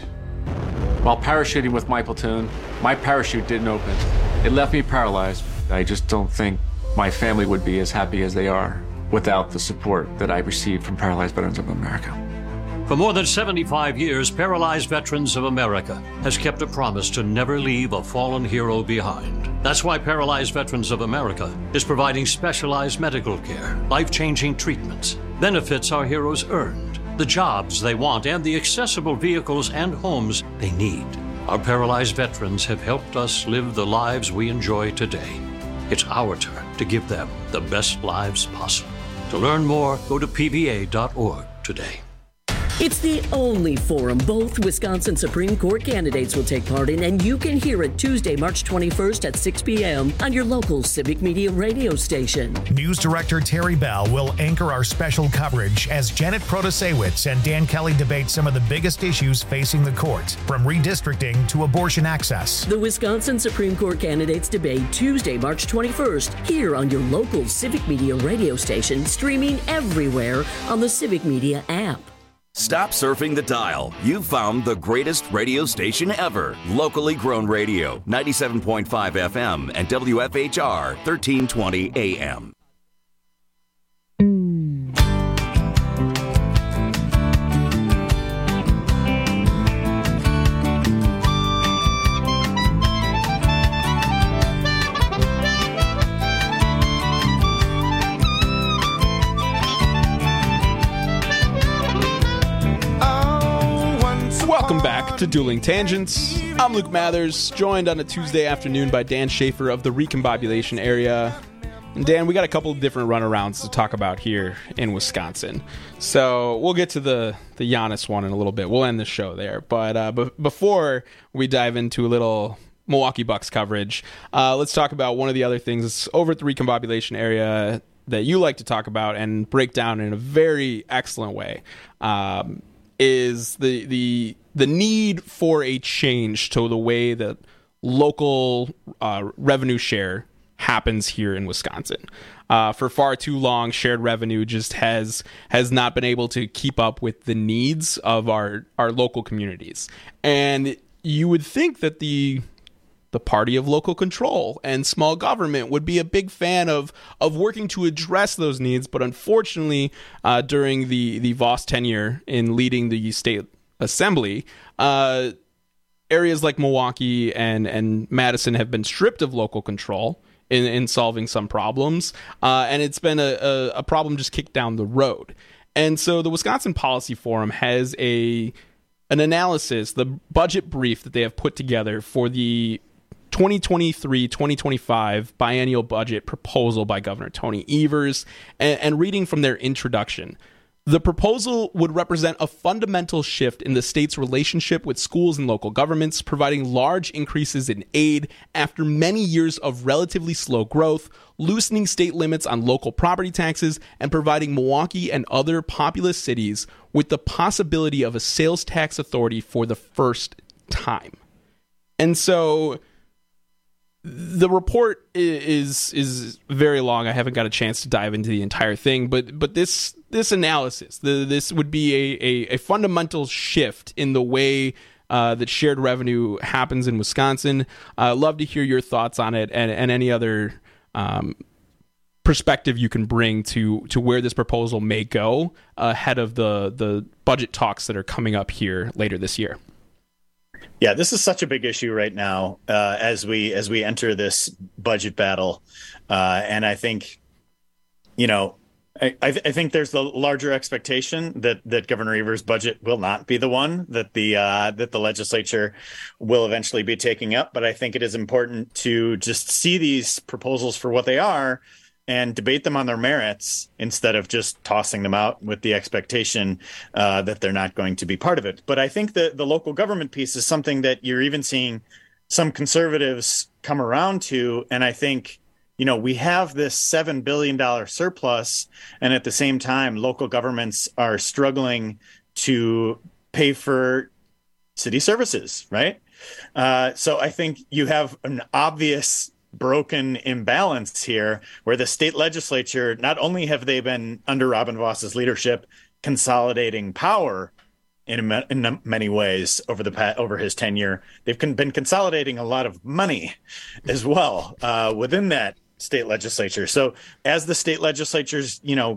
S14: While parachuting with my platoon, my parachute didn't open. It left me paralyzed. I just don't think my family would be as happy as they are without the support that I received from Paralyzed Veterans of America.
S5: For more than seventy-five years, Paralyzed Veterans of America has kept a promise to never leave a fallen hero behind. That's why Paralyzed Veterans of America is providing specialized medical care, life-changing treatments, benefits our heroes earned, the jobs they want, and the accessible vehicles and homes they need. Our paralyzed veterans have helped us live the lives we enjoy today. It's our turn to give them the best lives possible. To learn more, go to P V A dot org today.
S6: It's the only forum both Wisconsin Supreme Court candidates will take part in, and you can hear it Tuesday, March twenty-first at six p.m. on your local Civic Media radio station.
S16: News Director Terry Bell will anchor our special coverage as Janet Protasewicz and Dan Kelly debate some of the biggest issues facing the court, from redistricting to abortion access.
S6: The Wisconsin Supreme Court candidates debate Tuesday, March twenty-first, here on your local Civic Media radio station, streaming everywhere on the Civic Media app.
S2: Stop surfing the dial. You've found the greatest radio station ever. Locally grown radio, ninety-seven point five F M and W F H R, thirteen twenty A M.
S27: Welcome back to Dueling Tangents. I'm Luke Mathers, joined on a Tuesday afternoon by Dan Schaefer of the Recombobulation Area. And Dan, we got a couple of different runarounds to talk about here in Wisconsin. So we'll get to the, the Giannis one in a little bit. We'll end the show there. But uh, b- before we dive into a little Milwaukee Bucks coverage, uh, let's talk about one of the other things over at the Recombobulation Area that you like to talk about and break down in a very excellent way. Um, is the the the need for a change to the way that local uh, revenue share happens here in Wisconsin. Uh, for far too long, shared revenue just has has not been able to keep up with the needs of our our local communities. And you would think that the the party of local control and small government would be a big fan of of working to address those needs, but unfortunately, uh, during the the Voss tenure in leading the state assembly, uh, areas like Milwaukee and and Madison have been stripped of local control in, in solving some problems, uh, and it's been a, a, a problem just kicked down the road. And so the Wisconsin Policy Forum has a an analysis, the budget brief that they have put together for the twenty twenty-three twenty twenty-five biennial budget proposal by Governor Tony Evers, and, and reading from their introduction. The proposal would represent a fundamental shift in the state's relationship with schools and local governments, providing large increases in aid after many years of relatively slow growth, loosening state limits on local property taxes, and providing Milwaukee and other populous cities with the possibility of a sales tax authority for the first time. And so the report is is very long. I haven't got a chance to dive into the entire thing, but but this this analysis, the, this would be a, a, a fundamental shift in the way uh, that shared revenue happens in Wisconsin. I'd uh, love to hear your thoughts on it and, and any other um, perspective you can bring to to where this proposal may go ahead of the the budget talks that are coming up here later this year.
S1: Yeah, this is such a big issue right now uh, as we as we enter this budget battle. Uh, and I think, you know, I, I, th- I think there's the larger expectation that, that Governor Evers' budget will not be the one that the uh, that the legislature will eventually be taking up. But I think it is important to just see these proposals for what they are and debate them on their merits instead of just tossing them out with the expectation uh, that they're not going to be part of it. But I think that the local government piece is something that you're even seeing some conservatives come around to. And I think, you know, we have this seven billion dollars surplus, and at the same time, local governments are struggling to pay for city services, right? Uh, so I think you have an obvious broken imbalance here where the state legislature, not only have they been under Robin Voss's leadership consolidating power in, in many ways over the past, over his tenure, they've con- been consolidating a lot of money as well uh, within that state legislature. So as the state legislatures, you know,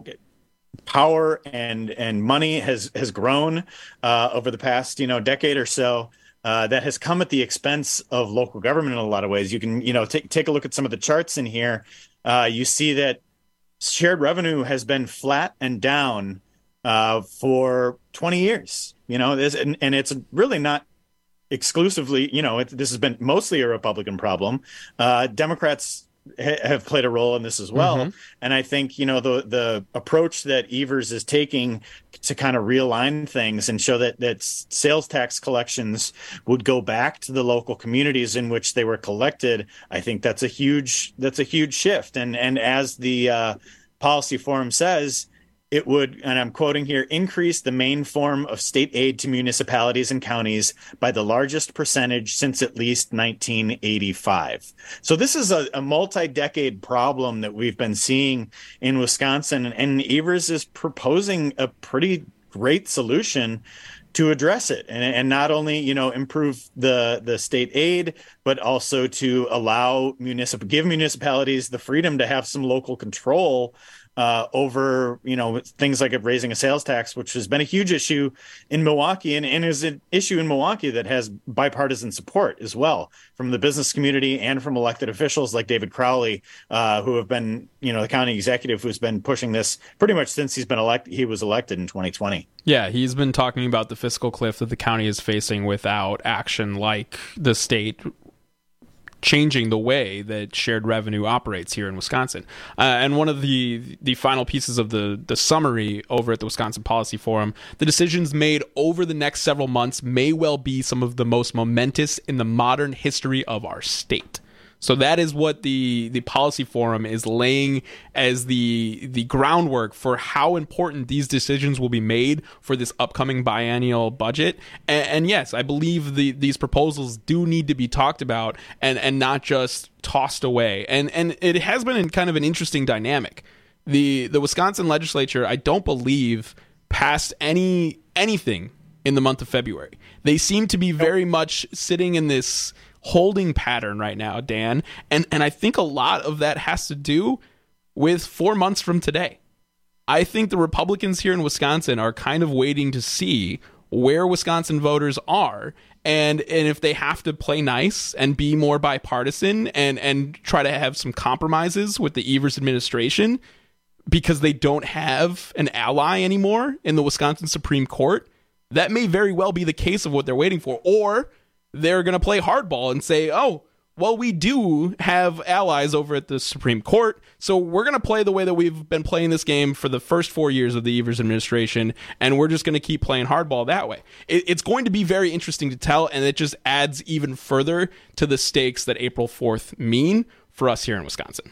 S1: power and and money has has grown uh, over the past, you know, decade or so, uh, that has come at the expense of local government in a lot of ways. You can, you know, take take a look at some of the charts in here. Uh, you see that shared revenue has been flat and down uh, for twenty years. You know, this, and, and it's really not exclusively, you know, it, this has been mostly a Republican problem. Uh, Democrats have played a role in this as well. Mm-hmm. And I think, you know, the the approach that Evers is taking to kind of realign things and show that, that sales tax collections would go back to the local communities in which they were collected, I think that's a huge that's a huge shift. And and as the uh, policy forum says, it would, and I'm quoting here, increase the main form of state aid to municipalities and counties by the largest percentage since at least nineteen eighty-five. So this is a, a multi-decade problem that we've been seeing in Wisconsin, and, and Evers is proposing a pretty great solution to address it, and, and not only, you know, improve the, the state aid, but also to allow municipal, give municipalities the freedom to have some local control Uh, over, you know, things like raising a sales tax, which has been a huge issue in Milwaukee, and, and is an issue in Milwaukee that has bipartisan support as well from the business community and from elected officials like David Crowley, uh, who have been, you know, the county executive who's been pushing this pretty much since he's been elected. He was elected in twenty twenty.
S27: Yeah, he's been talking about the fiscal cliff that the county is facing without action like the state changing the way that shared revenue operates here in Wisconsin. Uh, and one of the the final pieces of the, the summary over at the Wisconsin Policy Forum, the decisions made over the next several months may well be some of the most momentous in the modern history of our state. So that is what the, the Policy Forum is laying as the the groundwork for how important these decisions will be made for this upcoming biennial budget. And, and yes, I believe the, these proposals do need to be talked about and, and not just tossed away. And and it has been in kind of an interesting dynamic. The the Wisconsin legislature, I don't believe, passed any anything in the month of February. They seem to be very much sitting in this holding pattern right now, Dan, and and I think a lot of that has to do with four months from today. I think the Republicans here in Wisconsin are kind of waiting to see where Wisconsin voters are, and and if they have to play nice and be more bipartisan and and try to have some compromises with the Evers administration because they don't have an ally anymore in the Wisconsin Supreme Court. That may very well be the case of what they're waiting for. Or they're going to play hardball and say, oh, well, we do have allies over at the Supreme Court, so we're going to play the way that we've been playing this game for the first four years of the Evers administration, and we're just going to keep playing hardball that way. It, it's going to be very interesting to tell, and it just adds even further to the stakes that April fourth mean for us here in Wisconsin.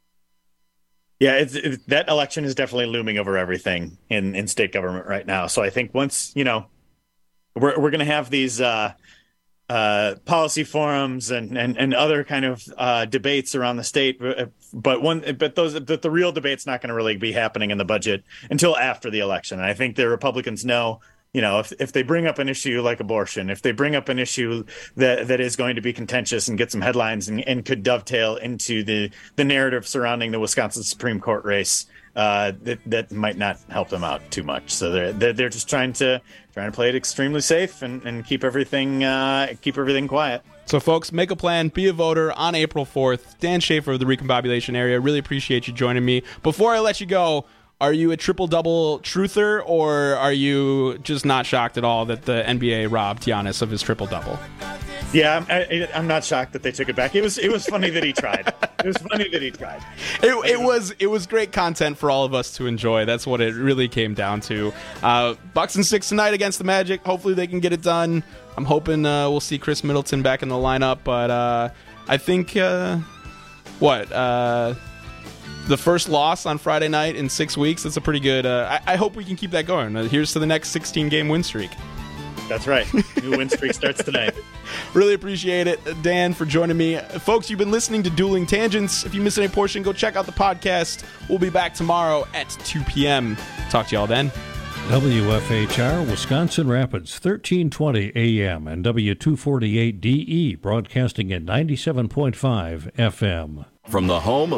S1: Yeah, it's, it, that election is definitely looming over everything in, in state government right now. So I think once, you know, we're we're going to have these uh, uh, policy forums and, and, and other kind of uh, debates around the state, but one but those but the real debate's not going to really be happening in the budget until after the election. And I think the Republicans know, you know, if if they bring up an issue like abortion, if they bring up an issue that that is going to be contentious and get some headlines and, and could dovetail into the, the narrative surrounding the Wisconsin Supreme Court race, uh, that that might not help them out too much. So they're they're, they're just trying to trying to play it extremely safe and, and keep everything uh, keep everything quiet.
S27: So, folks, make a plan, be a voter on April fourth. Dan Schaefer of the Recombobulation Area. Really appreciate you joining me. Before I let you go, are you a triple-double truther, or are you just not shocked at all that the N B A robbed Giannis of his triple-double?
S1: Yeah, I'm, I, I'm not shocked that they took it back. It was it was funny that he tried. It was funny that he tried.
S27: It, it was it was great content for all of us to enjoy. That's what it really came down to. Uh, Bucks and six tonight against the Magic. Hopefully they can get it done. I'm hoping uh, we'll see Chris Middleton back in the lineup. But uh, I think uh, what uh, the first loss on Friday night in six weeks. That's a pretty good. Uh, I, I hope we can keep that going. Uh, here's to the next sixteen game win streak.
S1: That's right. New win streak starts tonight.
S27: Really appreciate it, Dan, for joining me. Folks, you've been listening to Dueling Tangents. If you missed any portion, go check out the podcast. We'll be back tomorrow at two p.m. Talk to y'all then.
S7: W F H R, Wisconsin Rapids, thirteen twenty A M and W two forty-eight D E, broadcasting at ninety-seven point five F M.
S2: From the home of